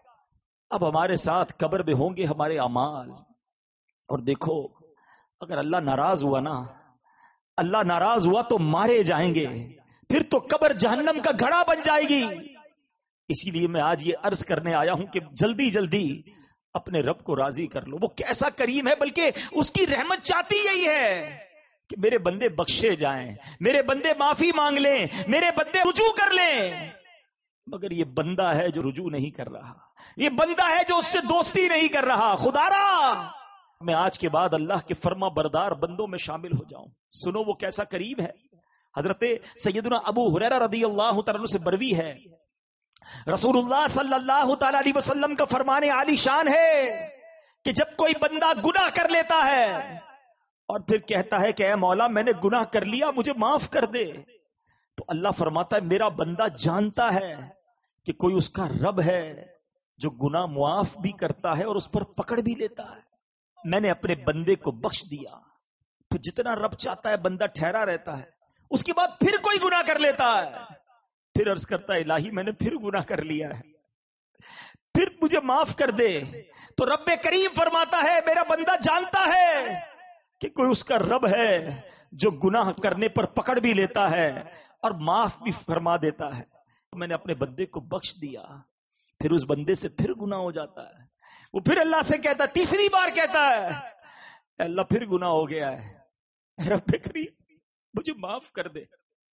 اب ہمارے ساتھ قبر میں ہوں گے ہمارے اعمال۔ اور دیکھو، اگر اللہ ناراض ہوا نا، اللہ ناراض ہوا تو مارے جائیں گے، پھر تو قبر جہنم کا گھڑا بن جائے گی۔ اسی لیے میں آج یہ عرض کرنے آیا ہوں کہ جلدی جلدی اپنے رب کو راضی کر لو۔ وہ کیسا کریم ہے، بلکہ اس کی رحمت چاہتی یہی ہے کہ میرے بندے بخشے جائیں، میرے بندے معافی مانگ لیں، میرے بندے رجوع کر لیں۔ مگر یہ بندہ ہے جو رجوع نہیں کر رہا، یہ بندہ ہے جو اس سے دوستی نہیں کر رہا۔ خدا را میں آج کے بعد اللہ کے فرما بردار بندوں میں شامل ہو جاؤں۔ سنو وہ کیسا کریم ہے۔ حضرت سیدنا ابو ہریرہ رضی اللہ تعالیٰ عنہ سے بروی ہے، رسول اللہ صلی اللہ تعالی علیہ وسلم کا فرمان عالی شان ہے کہ جب کوئی بندہ گناہ کر لیتا ہے اور پھر کہتا ہے کہ اے مولا میں نے گناہ کر لیا، مجھے معاف کر دے، تو اللہ فرماتا ہے میرا بندہ جانتا ہے کہ کوئی اس کا رب ہے جو گناہ معاف بھی کرتا ہے اور اس پر پکڑ بھی لیتا ہے۔ میں نے اپنے بندے کو بخش دیا۔ پھر جتنا رب چاہتا ہے بندہ ٹھہرا رہتا ہے، اس کے بعد پھر کوئی گناہ کر لیتا ہے، پھر عرض کرتا ہے الہی میں نے پھر گناہ کر لیا ہے، پھر مجھے معاف کر دے۔ تو رب کریم فرماتا ہے میرا بندہ جانتا ہے کہ کوئی اس کا رب ہے جو گناہ کرنے پر پکڑ بھی لیتا ہے اور معاف بھی فرما دیتا ہے۔ میں نے اپنے بندے کو بخش دیا، پھر اس بندے سے پھر گناہ ہو جاتا ہے، وہ پھر اللہ سے کہتا ہے، تیسری بار کہتا ہے اے اللہ پھر گناہ ہو گیا ہے، رب کریم مجھے معاف کر دے۔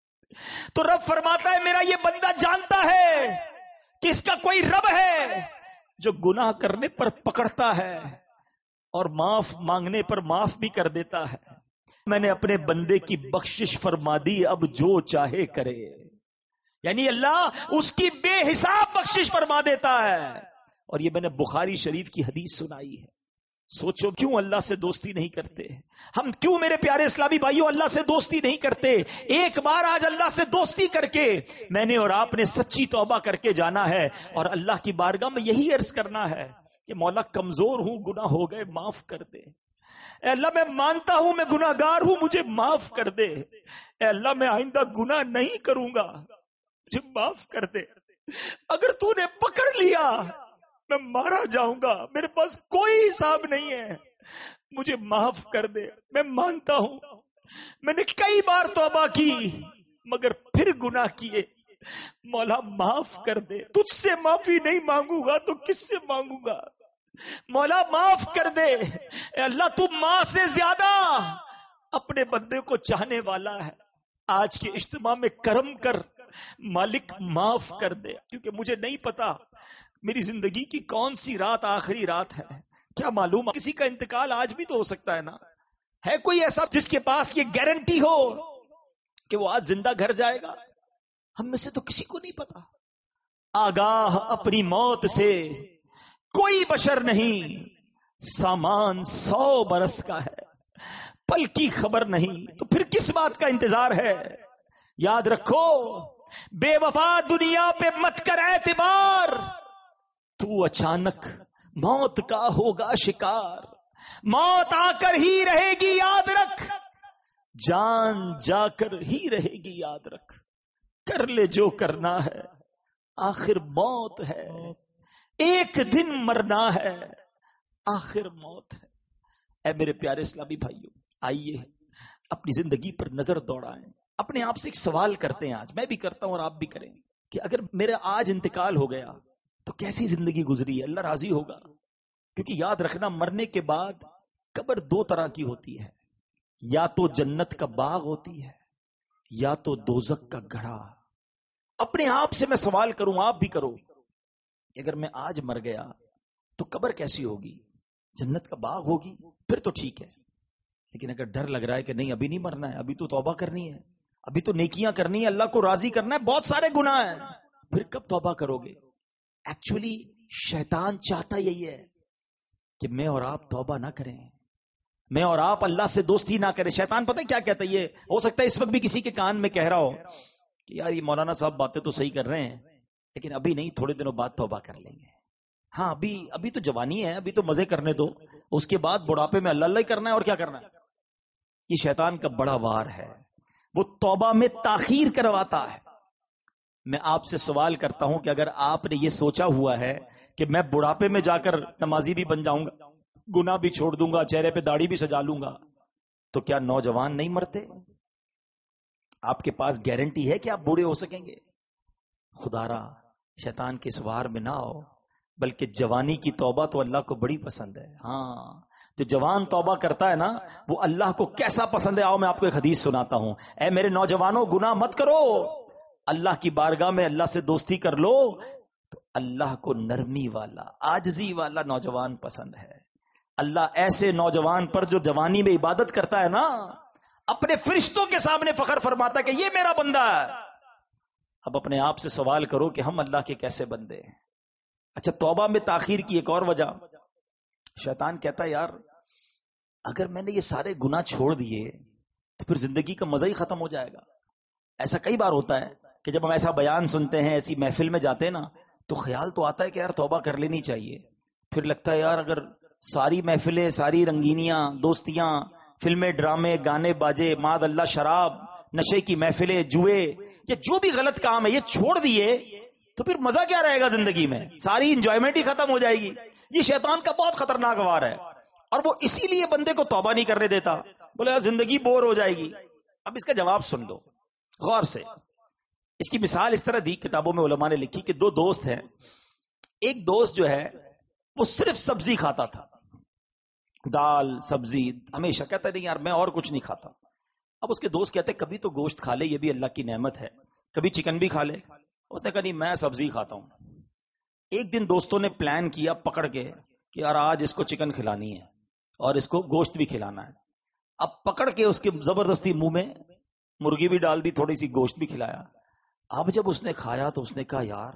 تو رب فرماتا ہے میرا یہ بندہ جانتا ہے کہ اس کا کوئی رب ہے جو گناہ کرنے پر پکڑتا ہے اور معاف مانگنے پر معاف بھی کر دیتا ہے۔ میں نے اپنے بندے کی بخشش فرما دی، اب جو چاہے کرے۔ یعنی اللہ اس کی بے حساب بخشش فرما دیتا ہے۔ اور یہ میں نے بخاری شریف کی حدیث سنائی ہے۔ سوچو کیوں اللہ سے دوستی نہیں کرتے ہم؟ کیوں میرے پیارے اسلامی بھائیوں اللہ سے دوستی نہیں کرتے؟ ایک بار آج اللہ سے دوستی کر کے میں نے اور آپ نے سچی توبہ کر کے جانا ہے اور اللہ کی بارگاہ میں یہی عرض کرنا ہے کہ مولا کمزور ہوں، گناہ ہو گئے، معاف کر دے۔ اے اللہ میں مانتا ہوں میں گناہ گار ہوں، مجھے معاف کر دے۔ اے اللہ میں آئندہ گناہ نہیں کروں گا، مجھے معاف کر دے۔ اگر تو نے پکڑ لیا میں مارا جاؤں گا، میرے پاس کوئی حساب نہیں ہے، مجھے معاف کر دے۔ میں مانتا ہوں میں نے کئی بار توبہ کی مگر پھر گناہ کیے، مولا معاف کر دے۔ تجھ سے معافی نہیں مانگوں گا تو کس سے مانگوں گا؟ مولا معاف کر دے۔ اے اللہ تو ماں سے زیادہ اپنے بندے کو چاہنے والا ہے۔ آج کے اجتماع میں کرم کر مالک، معاف کر دے، کیونکہ مجھے نہیں پتا میری زندگی کی کون سی رات آخری رات ہے، کیا معلوم کسی کا انتقال آج بھی تو ہو سکتا ہے نا۔ ہے کوئی ایسا جس کے پاس یہ گارنٹی ہو کہ وہ آج زندہ گھر جائے گا؟ ہم میں سے تو کسی کو نہیں پتا۔ آگاہ اپنی موت سے کوئی بشر نہیں، سامان سو برس کا ہے، پل کی خبر نہیں، تو پھر کس بات کا انتظار ہے؟ یاد رکھو بے وفا دنیا پہ مت کر اعتبار، تو اچانک موت کا ہوگا شکار۔ موت آ کر ہی رہے گی یاد رکھ، جان جا کر ہی رہے گی یاد رکھ۔ کر لے جو کرنا ہے، آخر موت ہے، ایک دن مرنا ہے، آخر موت ہے. اے میرے پیارے اسلامی بھائیوں، آئیے اپنی زندگی پر نظر دوڑائیں. اپنے آپ سے ایک سوال کرتے ہیں، آج میں بھی کرتا ہوں اور آپ بھی کریں، کہ اگر میرا آج انتقال ہو گیا تو کیسی زندگی گزری ہے؟ اللہ راضی ہوگا؟ کیونکہ یاد رکھنا، مرنے کے بعد قبر دو طرح کی ہوتی ہے، یا تو جنت کا باغ ہوتی ہے یا تو دوزخ کا گڑھا. اپنے آپ سے میں سوال کروں، آپ بھی کرو، کہ اگر میں آج مر گیا تو قبر کیسی ہوگی؟ جنت کا باغ ہوگی؟ پھر تو ٹھیک ہے. لیکن اگر ڈر لگ رہا ہے کہ نہیں ابھی نہیں مرنا ہے، ابھی تو توبہ کرنی ہے، ابھی تو نیکیاں کرنی ہے، اللہ کو راضی کرنا ہے، بہت سارے گناہ ہیں، پھر کب توبہ کرو گے؟ ایکچولی شیطان چاہتا یہی ہے کہ میں اور آپ توبہ نہ کریں، میں اور آپ اللہ سے دوستی نہ کریں. شیطان پتہ ہے کیا کہتا ہے؟ یہ ہو سکتا ہے اس وقت بھی کسی کے کان میں کہہ رہا ہو کہ یار یہ مولانا صاحب باتیں تو صحیح کر رہے ہیں، لیکن ابھی نہیں، تھوڑے دنوں بعد توبہ کر لیں گے. ہاں ابھی ابھی تو جوانی ہے، ابھی تو مزے کرنے دو، اس کے بعد بڑھاپے میں اللہ اللہ ہی کرنا ہے اور کیا کرنا ہے. یہ شیطان کا بڑا وار ہے، وہ توبہ میں تاخیر کرواتا ہے. میں آپ سے سوال کرتا ہوں کہ اگر آپ نے یہ سوچا ہوا ہے کہ میں بڑھاپے میں جا کر نمازی بھی بن جاؤں گا، گناہ بھی چھوڑ دوں گا، چہرے پہ داڑھی بھی سجا لوں گا، تو کیا نوجوان نہیں مرتے؟ آپ کے پاس گارنٹی ہے کہ آپ بوڑھے ہو سکیں گے؟ خدا را شیطان کے اس وار میں نہ آؤ، بلکہ جوانی کی توبہ تو اللہ کو بڑی پسند ہے. ہاں، جو جوان توبہ کرتا ہے نا، وہ اللہ کو کیسا پسند ہے. آؤ میں آپ کو ایک حدیث سناتا ہوں. اے میرے نوجوانوں، گناہ مت کرو، اللہ کی بارگاہ میں اللہ سے دوستی کر لو، تو اللہ کو نرمی والا، عاجزی والا نوجوان پسند ہے. اللہ ایسے نوجوان پر جو جوانی میں عبادت کرتا ہے نا، اپنے فرشتوں کے سامنے فخر فرماتا ہے کہ یہ میرا بندہ ہے. اب اپنے آپ سے سوال کرو کہ ہم اللہ کے کیسے بندے ہیں. اچھا، توبہ میں تاخیر کی ایک اور وجہ، شیطان کہتا ہے یار اگر میں نے یہ سارے گناہ چھوڑ دیے تو پھر زندگی کا مزہ ہی ختم ہو جائے گا. ایسا کئی بار ہوتا ہے کہ جب ہم ایسا بیان سنتے ہیں، ایسی محفل میں جاتے ہیں نا، تو خیال تو آتا ہے کہ یار توبہ کر لینی چاہیے. پھر لگتا ہے یار اگر ساری محفلیں، ساری رنگینیاں، دوستیاں، فلمیں، ڈرامے، گانے باجے، ماد اللہ، شراب، نشے کی محفلیں، جوئے، یا جو بھی غلط کام ہے یہ چھوڑ دیے تو پھر مزہ کیا رہے گا زندگی میں؟ ساری انجوائمنٹ ہی ختم ہو جائے گی. یہ شیطان کا بہت خطرناک وار ہے، اور وہ اسی لیے بندے کو توبہ نہیں کرنے دیتا. بولے یار زندگی بور ہو جائے گی. اب اس کا جواب سن لو غور سے. اس کی مثال اس طرح دی، کتابوں میں علماء نے لکھی کہ دو دوست ہیں. ایک دوست جو ہے وہ صرف سبزی کھاتا تھا، دال سبزی ہمیشہ، کہتا نہیں یار میں اور کچھ نہیں کھاتا. اب اس کے دوست کہتے کبھی تو گوشت کھا لے، یہ بھی اللہ کی نعمت ہے، کبھی چکن بھی کھا لے. اس نے کہا نہیں میں سبزی کھاتا ہوں. ایک دن دوستوں نے پلان کیا پکڑ کے کہ یار آج اس کو چکن کھلانی ہے اور اس کو گوشت بھی کھلانا ہے. اب پکڑ کے اس کے زبردستی منہ میں مرغی بھی ڈال دی، تھوڑی سی گوشت بھی کھلایا. اب جب اس نے کھایا تو اس نے کہا یار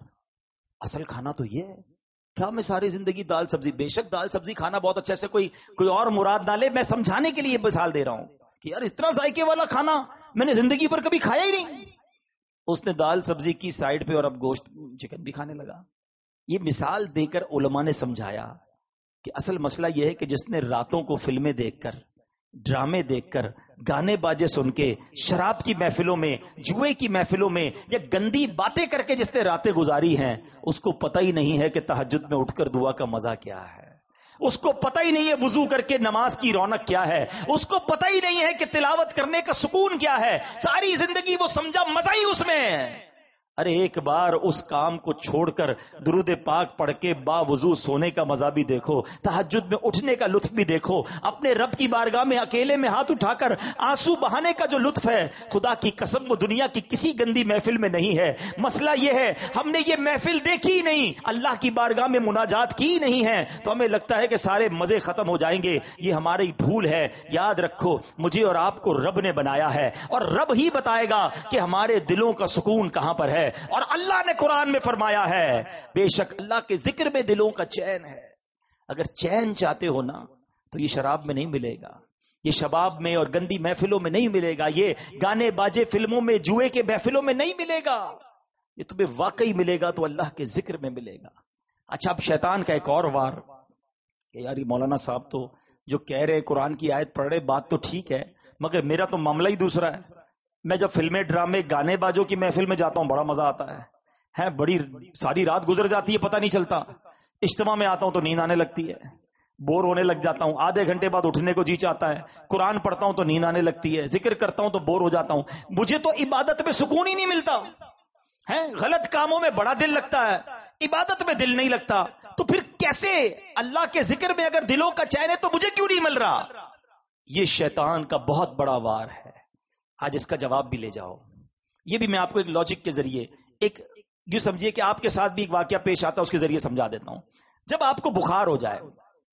اصل کھانا تو یہ ہے، کیا میں ساری زندگی دال سبزی؟ بے شک دال سبزی کھانا بہت اچھا، سے کوئی کوئی اور مراد نہ لے، میں سمجھانے کے لیے مثال دے رہا ہوں کہ یار اتنا ذائقے والا کھانا میں نے زندگی پر کبھی کھایا ہی نہیں. اس نے دال سبزی کی سائڈ پہ اور اب گوشت چکن بھی کھانے لگا. یہ مثال دے کر علماء نے سمجھایا کہ اصل مسئلہ یہ ہے کہ جس نے راتوں کو فلمیں دیکھ کر، ڈرامے دیکھ کر، گانے باجے سن کے، شراب کی محفلوں میں، جوئے کی محفلوں میں، یا گندی باتیں کر کے جس نے راتیں گزاری ہیں، اس کو پتہ ہی نہیں ہے کہ تہجد میں اٹھ کر دعا کا مزہ کیا ہے. اس کو پتہ ہی نہیں ہے وضو کر کے نماز کی رونق کیا ہے. اس کو پتہ ہی نہیں ہے کہ تلاوت کرنے کا سکون کیا ہے. ساری زندگی وہ سمجھا مزہ ہی اس میں ہے. ارے ایک بار اس کام کو چھوڑ کر درود پاک پڑھ کے با وضو سونے کا مزہ بھی دیکھو، تہجد میں اٹھنے کا لطف بھی دیکھو، اپنے رب کی بارگاہ میں اکیلے میں ہاتھ اٹھا کر آنسو بہانے کا جو لطف ہے، خدا کی قسم وہ دنیا کی کسی گندی محفل میں نہیں ہے. مسئلہ یہ ہے ہم نے یہ محفل دیکھی ہی نہیں، اللہ کی بارگاہ میں مناجات کی نہیں ہے، تو ہمیں لگتا ہے کہ سارے مزے ختم ہو جائیں گے. یہ ہماری بھول ہے. یاد رکھو مجھے اور آپ کو رب نے بنایا ہے، اور رب ہی بتائے گا کہ ہمارے دلوں کا سکون کہاں پر ہے. اور اللہ نے قرآن میں فرمایا ہے بے شک اللہ کے ذکر میں دلوں کا چین ہے. اگر چین چاہتے ہو نا تو یہ شراب میں نہیں ملے گا، یہ شباب میں اور گندی محفلوں میں نہیں ملے گا، یہ گانے باجے فلموں میں، جوئے کے محفلوں میں نہیں ملے گا. یہ تمہیں واقعی ملے گا تو اللہ کے ذکر میں ملے گا. اچھا اب شیطان کا ایک اور وار کہ یار یہ مولانا صاحب تو جو کہہ رہے قرآن کی آیت پڑھ رہے، بات تو ٹھیک ہے، مگر میرا تو معاملہ ہی دوسرا ہے. میں جب فلمیں ڈرامے گانے باجوں کی محفل میں جاتا ہوں بڑا مزہ آتا ہے، ہے بڑی ساری رات گزر جاتی ہے پتہ نہیں چلتا. اجتماع میں آتا ہوں تو نیند آنے لگتی ہے. بور ہونے لگ جاتا ہوں، آدھے گھنٹے بعد اٹھنے کو جی چاہتا ہے، قرآن پڑھتا ہوں تو نیند آنے لگتی ہے، ذکر کرتا ہوں تو بور ہو جاتا ہوں، مجھے تو عبادت میں سکون ہی نہیں ملتا ہے، غلط کاموں میں بڑا دل لگتا ہے، عبادت میں دل نہیں لگتا، تو پھر کیسے اللہ کے ذکر میں اگر دلوں کا چین ہے تو مجھے کیوں نہیں مل رہا؟ یہ شیطان کا بہت بڑا وار ہے. آج اس کا جواب بھی لے جاؤ. یہ بھی میں آپ کو ایک لاجک کے ذریعے، ایک یوں سمجھیے کہ آپ کے ساتھ بھی ایک واقعہ پیش آتا ہے، اس کے ذریعے سمجھا دیتا ہوں. جب آپ کو بخار ہو جائے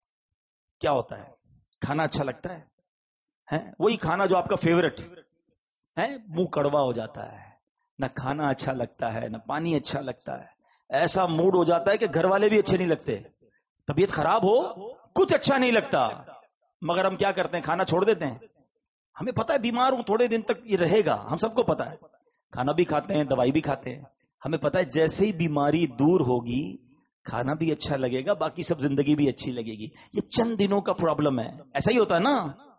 کیا ہوتا ہے؟ کھانا اچھا لگتا ہے، وہی کھانا جو آپ کا فیورٹ ہے، منہ کڑوا ہو جاتا ہے، نہ کھانا اچھا لگتا ہے نہ پانی اچھا لگتا ہے، ایسا موڈ ہو جاتا ہے کہ گھر والے بھی اچھے نہیں لگتے، طبیعت خراب ہو کچھ اچھا نہیں لگتا، مگر ہم کیا کرتے ہیں؟ کھانا چھوڑ دیتے ہیں. ہمیں پتا ہے بیمار ہوں تھوڑے دن تک یہ رہے گا، ہم سب کو پتا ہے، کھانا بھی کھاتے ہیں دوائی بھی کھاتے ہیں، ہمیں پتا ہے جیسے ہی بیماری دور ہوگی کھانا بھی اچھا لگے گا، باقی سب زندگی بھی اچھی لگے گی. یہ چند دنوں کا پرابلم ہے، ایسا ہی ہوتا ہے نا.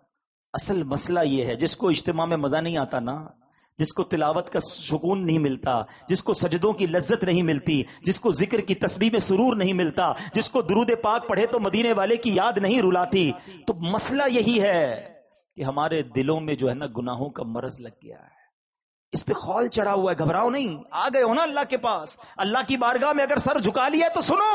اصل مسئلہ یہ ہے جس کو اجتماع میں مزہ نہیں آتا نا، جس کو تلاوت کا سکون نہیں ملتا، جس کو سجدوں کی لذت نہیں ملتی، جس کو ذکر کی تسبیح میں سرور نہیں ملتا، جس کو درود پاک پڑھے تو مدینے والے کی یاد نہیں رلاتی، تو مسئلہ یہی ہے کہ ہمارے دلوں میں جو ہے نا گناہوں کا مرض لگ گیا ہے، اس پہ خول چڑھا ہوا ہے. گھبراؤ نہیں، آ گئے ہو نا اللہ کے پاس، اللہ کی بارگاہ میں اگر سر جھکا لیا تو سنو،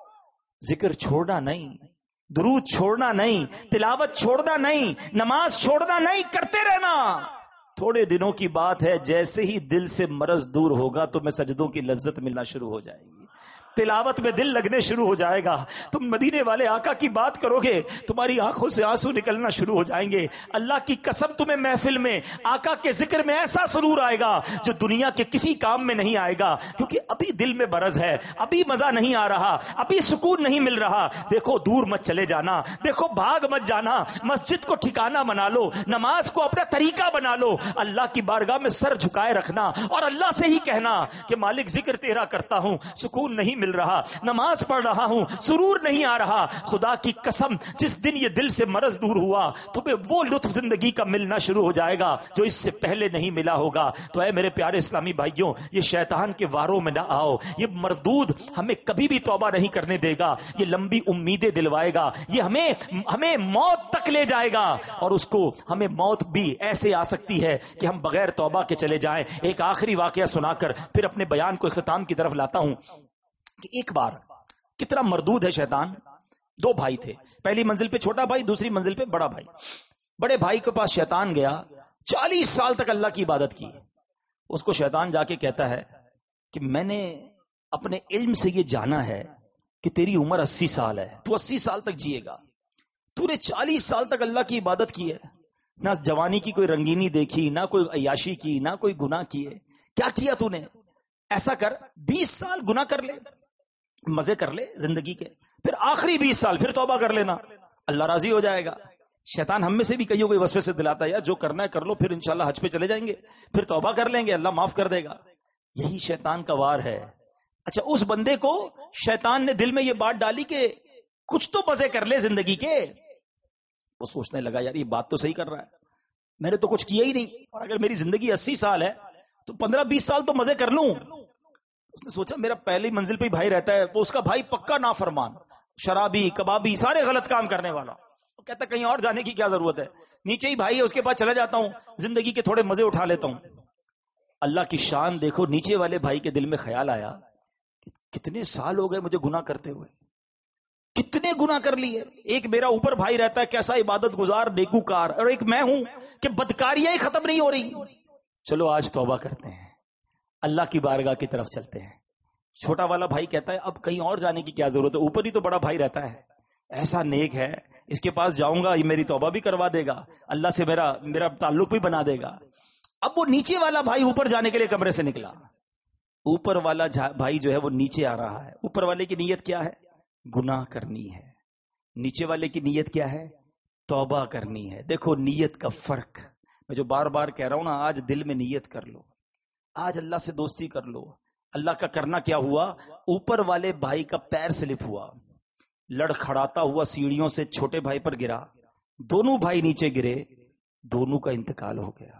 ذکر چھوڑنا نہیں، درود چھوڑنا نہیں، تلاوت چھوڑنا نہیں، نماز چھوڑنا نہیں، کرتے رہنا. تھوڑے دنوں کی بات ہے، جیسے ہی دل سے مرض دور ہوگا تو میں سجدوں کی لذت ملنا شروع ہو جائے گی، تلاوت میں دل لگنے شروع ہو جائے گا، تم مدینے والے آقا کی بات کرو گے، تمہاری آنکھوں سے آنسو نکلنا شروع ہو جائیں گے. اللہ کی قسم تمہیں محفل میں آقا کے ذکر میں ایسا سرور آئے گا جو دنیا کے کسی کام میں نہیں آئے گا، کیونکہ ابھی دل میں مرض ہے، ابھی مزہ نہیں آ رہا، ابھی سکون نہیں مل رہا. دیکھو دور مت چلے جانا، دیکھو بھاگ مت جانا، مسجد کو ٹھکانہ بنا لو، نماز کو اپنا طریقہ بنا لو، اللہ کی بارگاہ میں سر جھکائے رکھنا اور اللہ سے ہی کہنا کہ مالک ذکر تیرا کرتا ہوں، سکون نہیں مل رہا، نماز پڑھ رہا ہوں، سرور نہیں آ رہا، خدا کی قسم جس دن یہ دل سے مرض دور ہوا تمہیں وہ لطف زندگی کا ملنا شروع ہو جائے گا جو اس سے پہلے نہیں ملا ہوگا. تو اے میرے پیارے اسلامی بھائیوں، یہ شیطان کے واروں میں نہ آؤ، یہ مردود ہمیں کبھی بھی توبہ نہیں کرنے دے گا، یہ لمبی امیدیں دلوائے گا، یہ ہمیں ہمیں موت تک لے جائے گا، اور اس کو ہمیں موت بھی ایسے آ سکتی ہے کہ ہم بغیر توبہ کے چلے جائیں. ایک آخری واقعہ سنا کر پھر اپنے بیان کو اختتام کی طرف لاتا ہوں کہ ایک بار کتنا مردود ہے شیطان. دو بھائی تھے، پہلی منزل پہ چھوٹا بھائی، دوسری منزل پہ بڑا بھائی. بڑے بھائی کے پاس شیطان گیا، چالیس سال تک اللہ کی عبادت کی. اس کو شیطان جا کے کہتا ہے کہ میں نے اپنے علم سے یہ جانا ہے کہ تیری عمر اسی سال ہے، تو اسی سال تک جیے گا، تو نے چالیس سال تک اللہ کی عبادت کی ہے، نہ جوانی کی کوئی رنگینی دیکھی، نہ کوئی عیاشی کی، نہ کوئی گناہ کیے، کیا کیا تو نے؟ ایسا کر بیس سال گناہ کر لے، مزے کر لے زندگی کے، پھر آخری بیس سال پھر توبہ کر لینا، اللہ راضی ہو جائے گا. شیطان ہم میں سے بھی کئیوں کو وسوسے سے دلاتا ہے، یار جو کرنا ہے کر لو، پھر انشاءاللہ حج پہ چلے جائیں گے، پھر توبہ کر لیں گے، اللہ معاف کر دے گا. یہی شیطان کا وار ہے. اچھا اس بندے کو شیطان نے دل میں یہ بات ڈالی کہ کچھ تو مزے کر لے زندگی کے. وہ سوچنے لگا یار یہ بات تو صحیح کر رہا ہے، میں نے تو کچھ کیا ہی نہیں، اور اگر میری زندگی اسی سال ہے تو پندرہ بیس سال تو مزے کر لوں. اس نے سوچا میرا پہلی منزل پہ ہی بھائی رہتا ہے، وہ اس کا بھائی پکا نافرمان، شرابی، کبابی، سارے غلط کام کرنے والا. وہ کہتا کہیں اور جانے کی کیا ضرورت ہے، نیچے ہی بھائی ہے اس کے پاس چلا جاتا ہوں، زندگی کے تھوڑے مزے اٹھا لیتا ہوں. اللہ کی شان دیکھو، نیچے والے بھائی کے دل میں خیال آیا کتنے سال ہو گئے مجھے گناہ کرتے ہوئے، کتنے گناہ کر لیے. ایک میرا اوپر بھائی رہتا ہے کیسا عبادت گزار نیکوکار، اور ایک میں ہوں کہ بدکاریاں ہی ختم نہیں ہو رہی. چلو آج توبہ کرتے ہیں، اللہ کی بارگاہ کی طرف چلتے ہیں. چھوٹا والا بھائی کہتا ہے اب کہیں اور جانے کی کیا ضرورت ہے، اوپر ہی تو بڑا بھائی رہتا ہے، ایسا نیک ہے، اس کے پاس جاؤں گا یہ میری توبہ بھی کروا دے گا، اللہ سے میرا میرا تعلق بھی بنا دے گا. اب وہ نیچے والا بھائی اوپر جانے کے لیے کمرے سے نکلا، اوپر والا بھائی جو ہے وہ نیچے آ رہا ہے. اوپر والے کی نیت کیا ہے؟ گناہ کرنی ہے. نیچے والے کی نیت کیا ہے؟ توبہ کرنی ہے. دیکھو نیت کا فرق، میں جو بار بار کہہ رہا ہوں نا، آج دل میں نیت کر لو، آج اللہ سے دوستی کر لو. اللہ کا کرنا کیا ہوا؟ اوپر والے بھائی کا پیر سلپ ہوا، لڑکھڑاتا ہوا سیڑھیوں سے چھوٹے بھائی پر گرا، دونوں بھائی نیچے گرے، دونوں کا انتقال ہو گیا.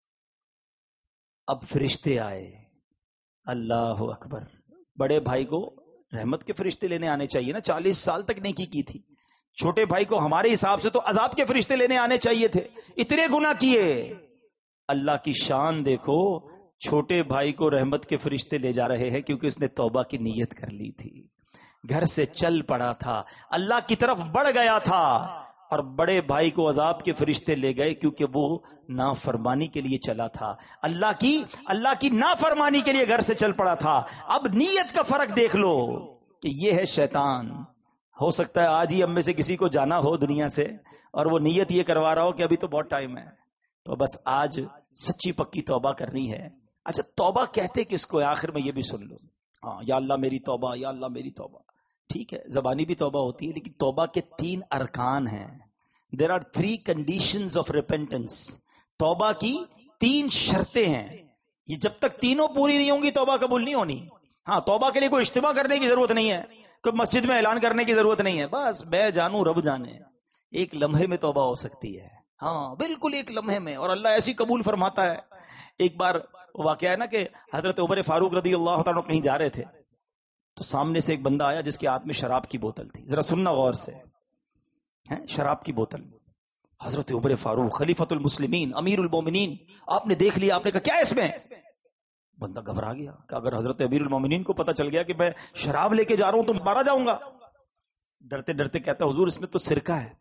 اب فرشتے آئے، اللہ اکبر. بڑے بھائی کو رحمت کے فرشتے لینے آنے چاہیے نا، چالیس سال تک نیکی کی تھی، چھوٹے بھائی کو ہمارے حساب سے تو عذاب کے فرشتے لینے آنے چاہیے تھے، اتنے گناہ کیے. اللہ کی شان دیکھو، چھوٹے بھائی کو رحمت کے فرشتے لے جا رہے ہیں کیونکہ اس نے توبہ کی نیت کر لی تھی، گھر سے چل پڑا تھا، اللہ کی طرف بڑھ گیا تھا. اور بڑے بھائی کو عذاب کے فرشتے لے گئے کیونکہ وہ نافرمانی کے لیے چلا تھا، اللہ کی اللہ کی نافرمانی کے لیے گھر سے چل پڑا تھا. اب نیت کا فرق دیکھ لو کہ یہ ہے شیطان. ہو سکتا ہے آج ہی ہم میں سے کسی کو جانا ہو دنیا سے اور وہ نیت یہ کروا رہا ہو کہ ابھی تو بہت ٹائم ہے، تو بس آج سچی پکی توبہ کرنی ہے. اچھا توبہ کہتے کس کو؟ آخر میں یہ بھی سن لو. ہاں یا اللہ میری توبہ، یا اللہ میری توبہ. ٹھیک ہے زبانی بھی توبہ ہوتی ہے، لیکن توبہ کے تین ارکان ہیں. There are three conditions of repentance. توبہ کی تین شرطیں ہیں، یہ جب تک تینوں پوری نہیں ہوں گی توبہ قبول نہیں ہونی. ہاں توبہ کے لیے کوئی اجتماع کرنے کی ضرورت نہیں ہے، کوئی مسجد میں اعلان کرنے کی ضرورت نہیں ہے، بس میں جانوں رب جانے. ایک لمحے میں توبہ ہو سکتی ہے، ہاں بالکل ایک لمحے میں، اور اللہ ایسی قبول فرماتا ہے. ایک بار واقعہ ہے نا کہ حضرت عمر فاروق رضی اللہ تعالیٰ کہیں جا رہے تھے تو سامنے سے ایک بندہ آیا جس کے ہاتھ میں شراب کی بوتل تھی. ذرا سننا غور سے، شراب کی بوتل. حضرت عمر فاروق خلیفۃ المسلمین امیر المومنین، آپ نے دیکھ لیا، آپ نے کہا کیا ہے اس میں؟ بندہ گھبرا گیا کہ اگر حضرت امیر المومنین کو پتا چل گیا کہ میں شراب لے کے جا رہا ہوں تو مارا جاؤں گا. ڈرتے ڈرتے کہتا حضور اس میں تو سرکہ ہے.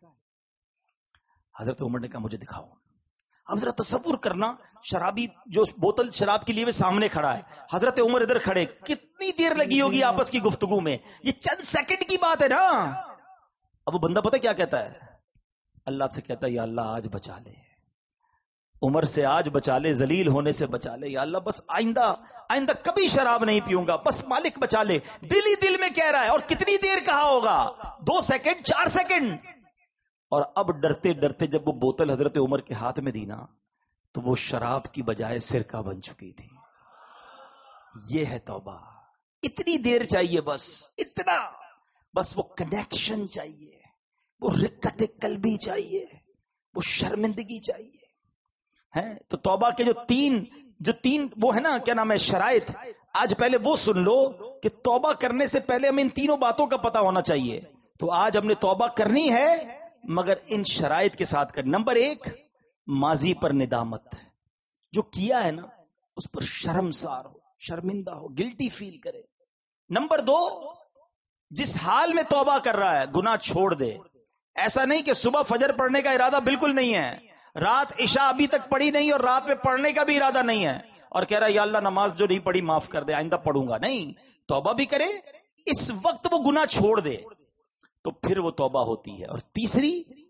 حضرت عمر نے کہا مجھے دکھاؤ. اب ذرا تصور کرنا، شرابی جو بوتل شراب کے لیے سامنے کھڑا ہے، حضرت عمر ادھر کھڑے، کتنی دیر لگی ہوگی آپس کی گفتگو میں؟ یہ چند سیکنڈ کی بات ہے نا. اب وہ بندہ پتہ کیا کہتا ہے؟ اللہ سے کہتا ہے یا اللہ آج بچا لے، عمر سے آج بچا لے، ذلیل ہونے سے بچا لے، یا اللہ بس آئندہ آئندہ کبھی شراب نہیں پیوں گا، بس مالک بچا لے. دل ہی دل میں کہہ رہا ہے، اور کتنی دیر کہا ہوگا؟ دو سیکنڈ، چار سیکنڈ. اور اب ڈرتے ڈرتے جب وہ بوتل حضرت عمر کے ہاتھ میں دی نا تو وہ شراب کی بجائے سرکہ بن چکی تھی. یہ ہے توبہ. اتنی دیر چاہیے، بس اتنا، بس وہ کنیکشن چاہیے، وہ رقت قلبی چاہیے، وہ شرمندگی چاہیے. ہے تو توبہ کے جو تین جو تین وہ ہے نا کیا نام ہے شرائط، آج پہلے وہ سن لو کہ توبہ کرنے سے پہلے ہمیں ان تینوں باتوں کا پتہ ہونا چاہیے. تو آج ہم نے توبہ کرنی ہے مگر ان شرائط کے ساتھ کریں. نمبر ایک، ماضی پر ندامت، جو کیا ہے نا اس پر شرمسار ہو، شرمندہ ہو، گلٹی فیل کرے. نمبر دو، جس حال میں توبہ کر رہا ہے گناہ چھوڑ دے. ایسا نہیں کہ صبح فجر پڑھنے کا ارادہ بالکل نہیں ہے، رات عشاء ابھی تک پڑھی نہیں اور رات میں پڑھنے کا بھی ارادہ نہیں ہے اور کہہ رہا ہے یا اللہ نماز جو نہیں پڑھی معاف کر دے، آئندہ پڑھوں گا. نہیں، توبہ بھی کرے، اس وقت وہ گناہ چھوڑ دے تو پھر وہ توبہ ہوتی ہے. اور تیسری،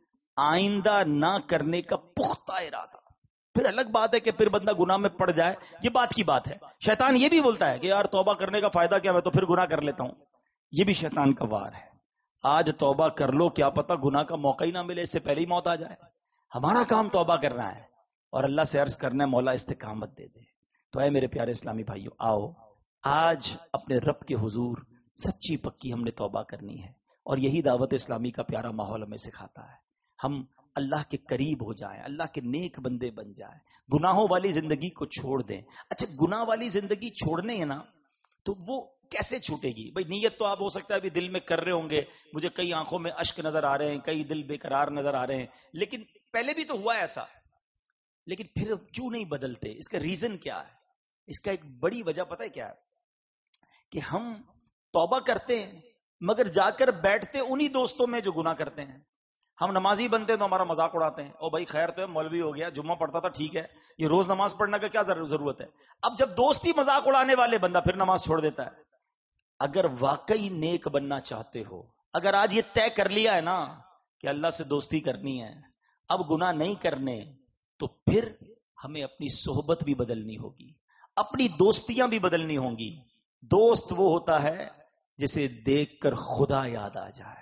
آئندہ نہ کرنے کا پختہ ارادہ. پھر الگ بات ہے کہ پھر بندہ گناہ میں پڑ جائے، یہ بات کی بات ہے. شیطان یہ بھی بولتا ہے کہ یار توبہ کرنے کا فائدہ کیا، میں تو پھر گناہ کر لیتا ہوں. یہ بھی شیطان کا وار ہے. آج توبہ کر لو، کیا پتا گناہ کا موقع ہی نہ ملے، اس سے پہلے ہی موت آ جائے. ہمارا کام توبہ کرنا ہے اور اللہ سے عرض کرنا ہے مولا استقامت دے دے. تو اے میرے پیارے اسلامی بھائیو، آؤ آج اپنے رب کے حضور سچی پکی ہم نے توبہ کرنی ہے. اور یہی دعوت اسلامی کا پیارا ماحول ہمیں سکھاتا ہے. ہم اللہ کے قریب ہو جائیں، اللہ کے نیک بندے بن جائیں، گناہوں والی زندگی کو چھوڑ دیں. اچھا گناہ والی زندگی چھوڑنے ہے نا تو وہ کیسے چھوٹے گی؟ بھئی نیت تو آپ ہو سکتا ہے ابھی دل میں کر رہے ہوں گے، مجھے کئی آنکھوں میں اشک نظر آ رہے ہیں، کئی دل بے قرار نظر آ رہے ہیں، لیکن پہلے بھی تو ہوا ایسا. لیکن پھر کیوں نہیں بدلتے؟ اس کا ریزن کیا ہے؟ اس کا ایک بڑی وجہ پتہ ہے کیا ہے؟ کہ ہم توبہ کرتے ہیں مگر جا کر بیٹھتے انہی دوستوں میں جو گناہ کرتے ہیں. ہم نمازی بنتے ہیں تو ہمارا مذاق اڑاتے ہیں، او بھائی خیر تو ہے، مولوی ہو گیا، جمعہ پڑھتا تھا، ٹھیک ہے، یہ روز نماز پڑھنے کا کیا ضرورت ہے؟ اب جب دوستی مذاق اڑانے والے، بندہ پھر نماز چھوڑ دیتا ہے. اگر واقعی نیک بننا چاہتے ہو، اگر آج یہ طے کر لیا ہے نا کہ اللہ سے دوستی کرنی ہے، اب گناہ نہیں کرنے، تو پھر ہمیں اپنی صحبت بھی بدلنی ہوگی، اپنی دوستیاں بھی بدلنی ہوں گی. دوست وہ ہوتا ہے جسے دیکھ کر خدا یاد آ جائے.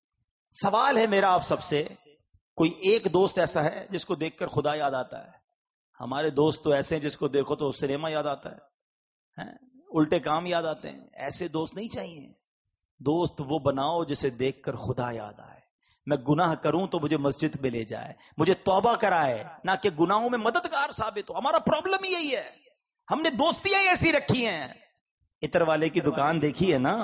سوال ہے میرا آپ سب سے، کوئی ایک دوست ایسا ہے جس کو دیکھ کر خدا یاد آتا ہے؟ ہمارے دوست تو ایسے ہیں جس کو دیکھو تو سنیما یاد آتا ہے، الٹے کام یاد آتے ہیں. ایسے دوست نہیں چاہیے. دوست وہ بناؤ جسے دیکھ کر خدا یاد آئے. میں گناہ کروں تو مجھے مسجد میں لے جائے، مجھے توبہ کرائے، نہ کہ گناہوں میں مددگار ثابت ہو. ہمارا پرابلم ہی یہی ہے، ہم نے دوستیاں ایسی رکھی ہیں. عطر والے کی دکان دیکھی ہے نا،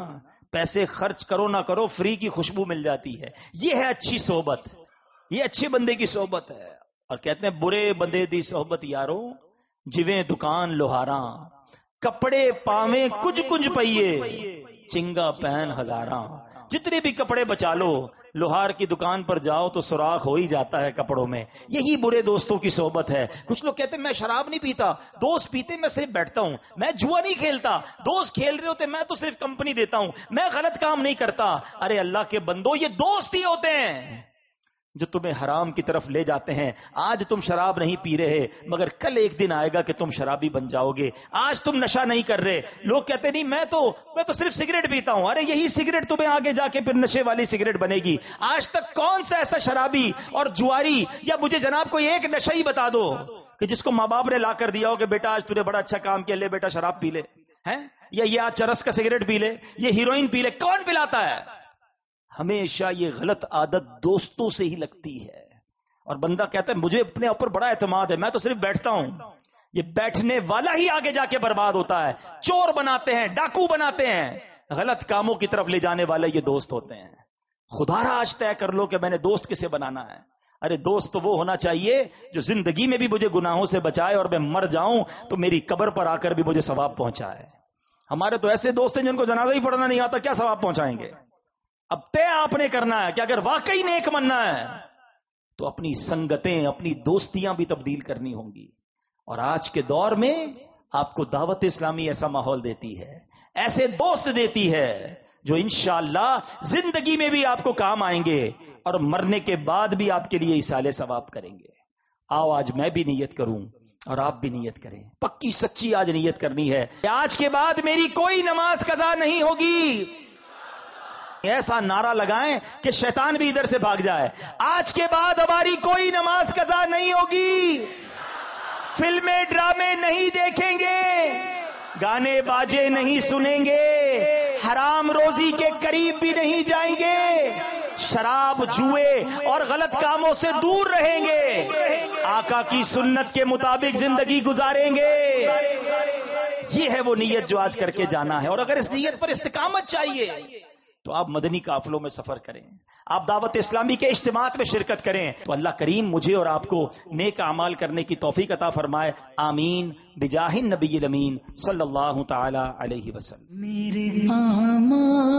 پیسے خرچ کرو نہ کرو فری کی خوشبو مل جاتی ہے. یہ ہے اچھی صحبت, یہ اچھے بندے کی صحبت ہے. اور کہتے ہیں برے بندے دی صحبت یارو جویں دکان لوہاراں, کپڑے پاویں کچھ کچھ پئیے چنگا پہن ہزاراں. جتنے بھی کپڑے بچا لو, لوہار کی دکان پر جاؤ تو سوراخ ہو ہی جاتا ہے کپڑوں میں. یہی برے دوستوں کی صحبت ہے. کچھ لوگ کہتے ہیں میں شراب نہیں پیتا, دوست پیتے میں صرف بیٹھتا ہوں, میں جوا نہیں کھیلتا, دوست کھیل رہے ہوتے میں تو صرف کمپنی دیتا ہوں, میں غلط کام نہیں کرتا. ارے اللہ کے بندو, یہ دوست ہی ہوتے ہیں جو تمہیں حرام کی طرف لے جاتے ہیں. آج تم شراب نہیں پی رہے مگر کل ایک دن آئے گا کہ تم شرابی بن جاؤ گے. آج تم نشہ نہیں کر رہے, لوگ کہتے نہیں میں تو میں تو صرف سگریٹ پیتا ہوں. ارے یہی سگریٹ تمہیں آگے جا کے پھر نشے والی سگریٹ بنے گی. آج تک کون سا ایسا شرابی اور جواری, یا مجھے جناب کوئی ایک نشہ ہی بتا دو کہ جس کو ماں باپ نے لا کر دیا ہو کہ بیٹا آج تُو نے بڑا اچھا کام کیا, لے بیٹا شراب پی لے, ہیں یا یہ آج چرس کا سگریٹ پی لے, یہ ہیروئن پی لے. کون پلاتا ہے؟ ہمیشہ یہ غلط عادت دوستوں سے ہی لگتی ہے. اور بندہ کہتا ہے مجھے اپنے اوپر بڑا اعتماد ہے, میں تو صرف بیٹھتا ہوں. یہ بیٹھنے والا ہی آگے جا کے برباد ہوتا ہے. چور بناتے ہیں, ڈاکو بناتے ہیں, غلط کاموں کی طرف لے جانے والے یہ دوست ہوتے ہیں. خدا را آج طے کر لو کہ میں نے دوست کسے بنانا ہے. ارے دوست وہ ہونا چاہیے جو زندگی میں بھی مجھے گناہوں سے بچائے اور میں مر جاؤں تو میری قبر پر آ کر بھی مجھے ثواب پہنچائے. ہمارے تو ایسے دوست ہیں جن کو جنازہ ہی پڑھنا نہیں آتا, کیا ثواب پہنچائیں گے؟ اب طے آپ نے کرنا ہے کہ اگر واقعی نیک بننا ہے تو اپنی سنگتیں, اپنی دوستیاں بھی تبدیل کرنی ہوں گی. اور آج کے دور میں آپ کو دعوت اسلامی ایسا ماحول دیتی ہے, ایسے دوست دیتی ہے جو انشاءاللہ زندگی میں بھی آپ کو کام آئیں گے اور مرنے کے بعد بھی آپ کے لیے ایصال ثواب کریں گے. آؤ آج میں بھی نیت کروں اور آپ بھی نیت کریں. پکی سچی آج نیت کرنی ہے کہ آج کے بعد میری کوئی نماز قضا نہیں ہوگی. ایسا نعرہ لگائیں کہ شیطان بھی ادھر سے بھاگ جائے. آج کے بعد ہماری کوئی نماز قضا نہیں ہوگی, فلمیں ڈرامے نہیں دیکھیں گے, گانے باجے نہیں سنیں گے, حرام روزی کے قریب بھی نہیں جائیں گے, شراب جوئے اور غلط کاموں سے دور رہیں گے, آقا کی سنت کے مطابق زندگی گزاریں گے. یہ ہے وہ نیت جو آج کر کے جانا ہے. اور اگر اس نیت پر استقامت چاہیے تو آپ مدنی قافلوں میں سفر کریں, آپ دعوت اسلامی کے اجتماعات میں شرکت کریں, تو اللہ کریم مجھے اور آپ کو نیک اعمال کرنے کی توفیق عطا فرمائے. آمین بجاہ النبی الامین صلی اللہ تعالی علیہ وسلم. میرے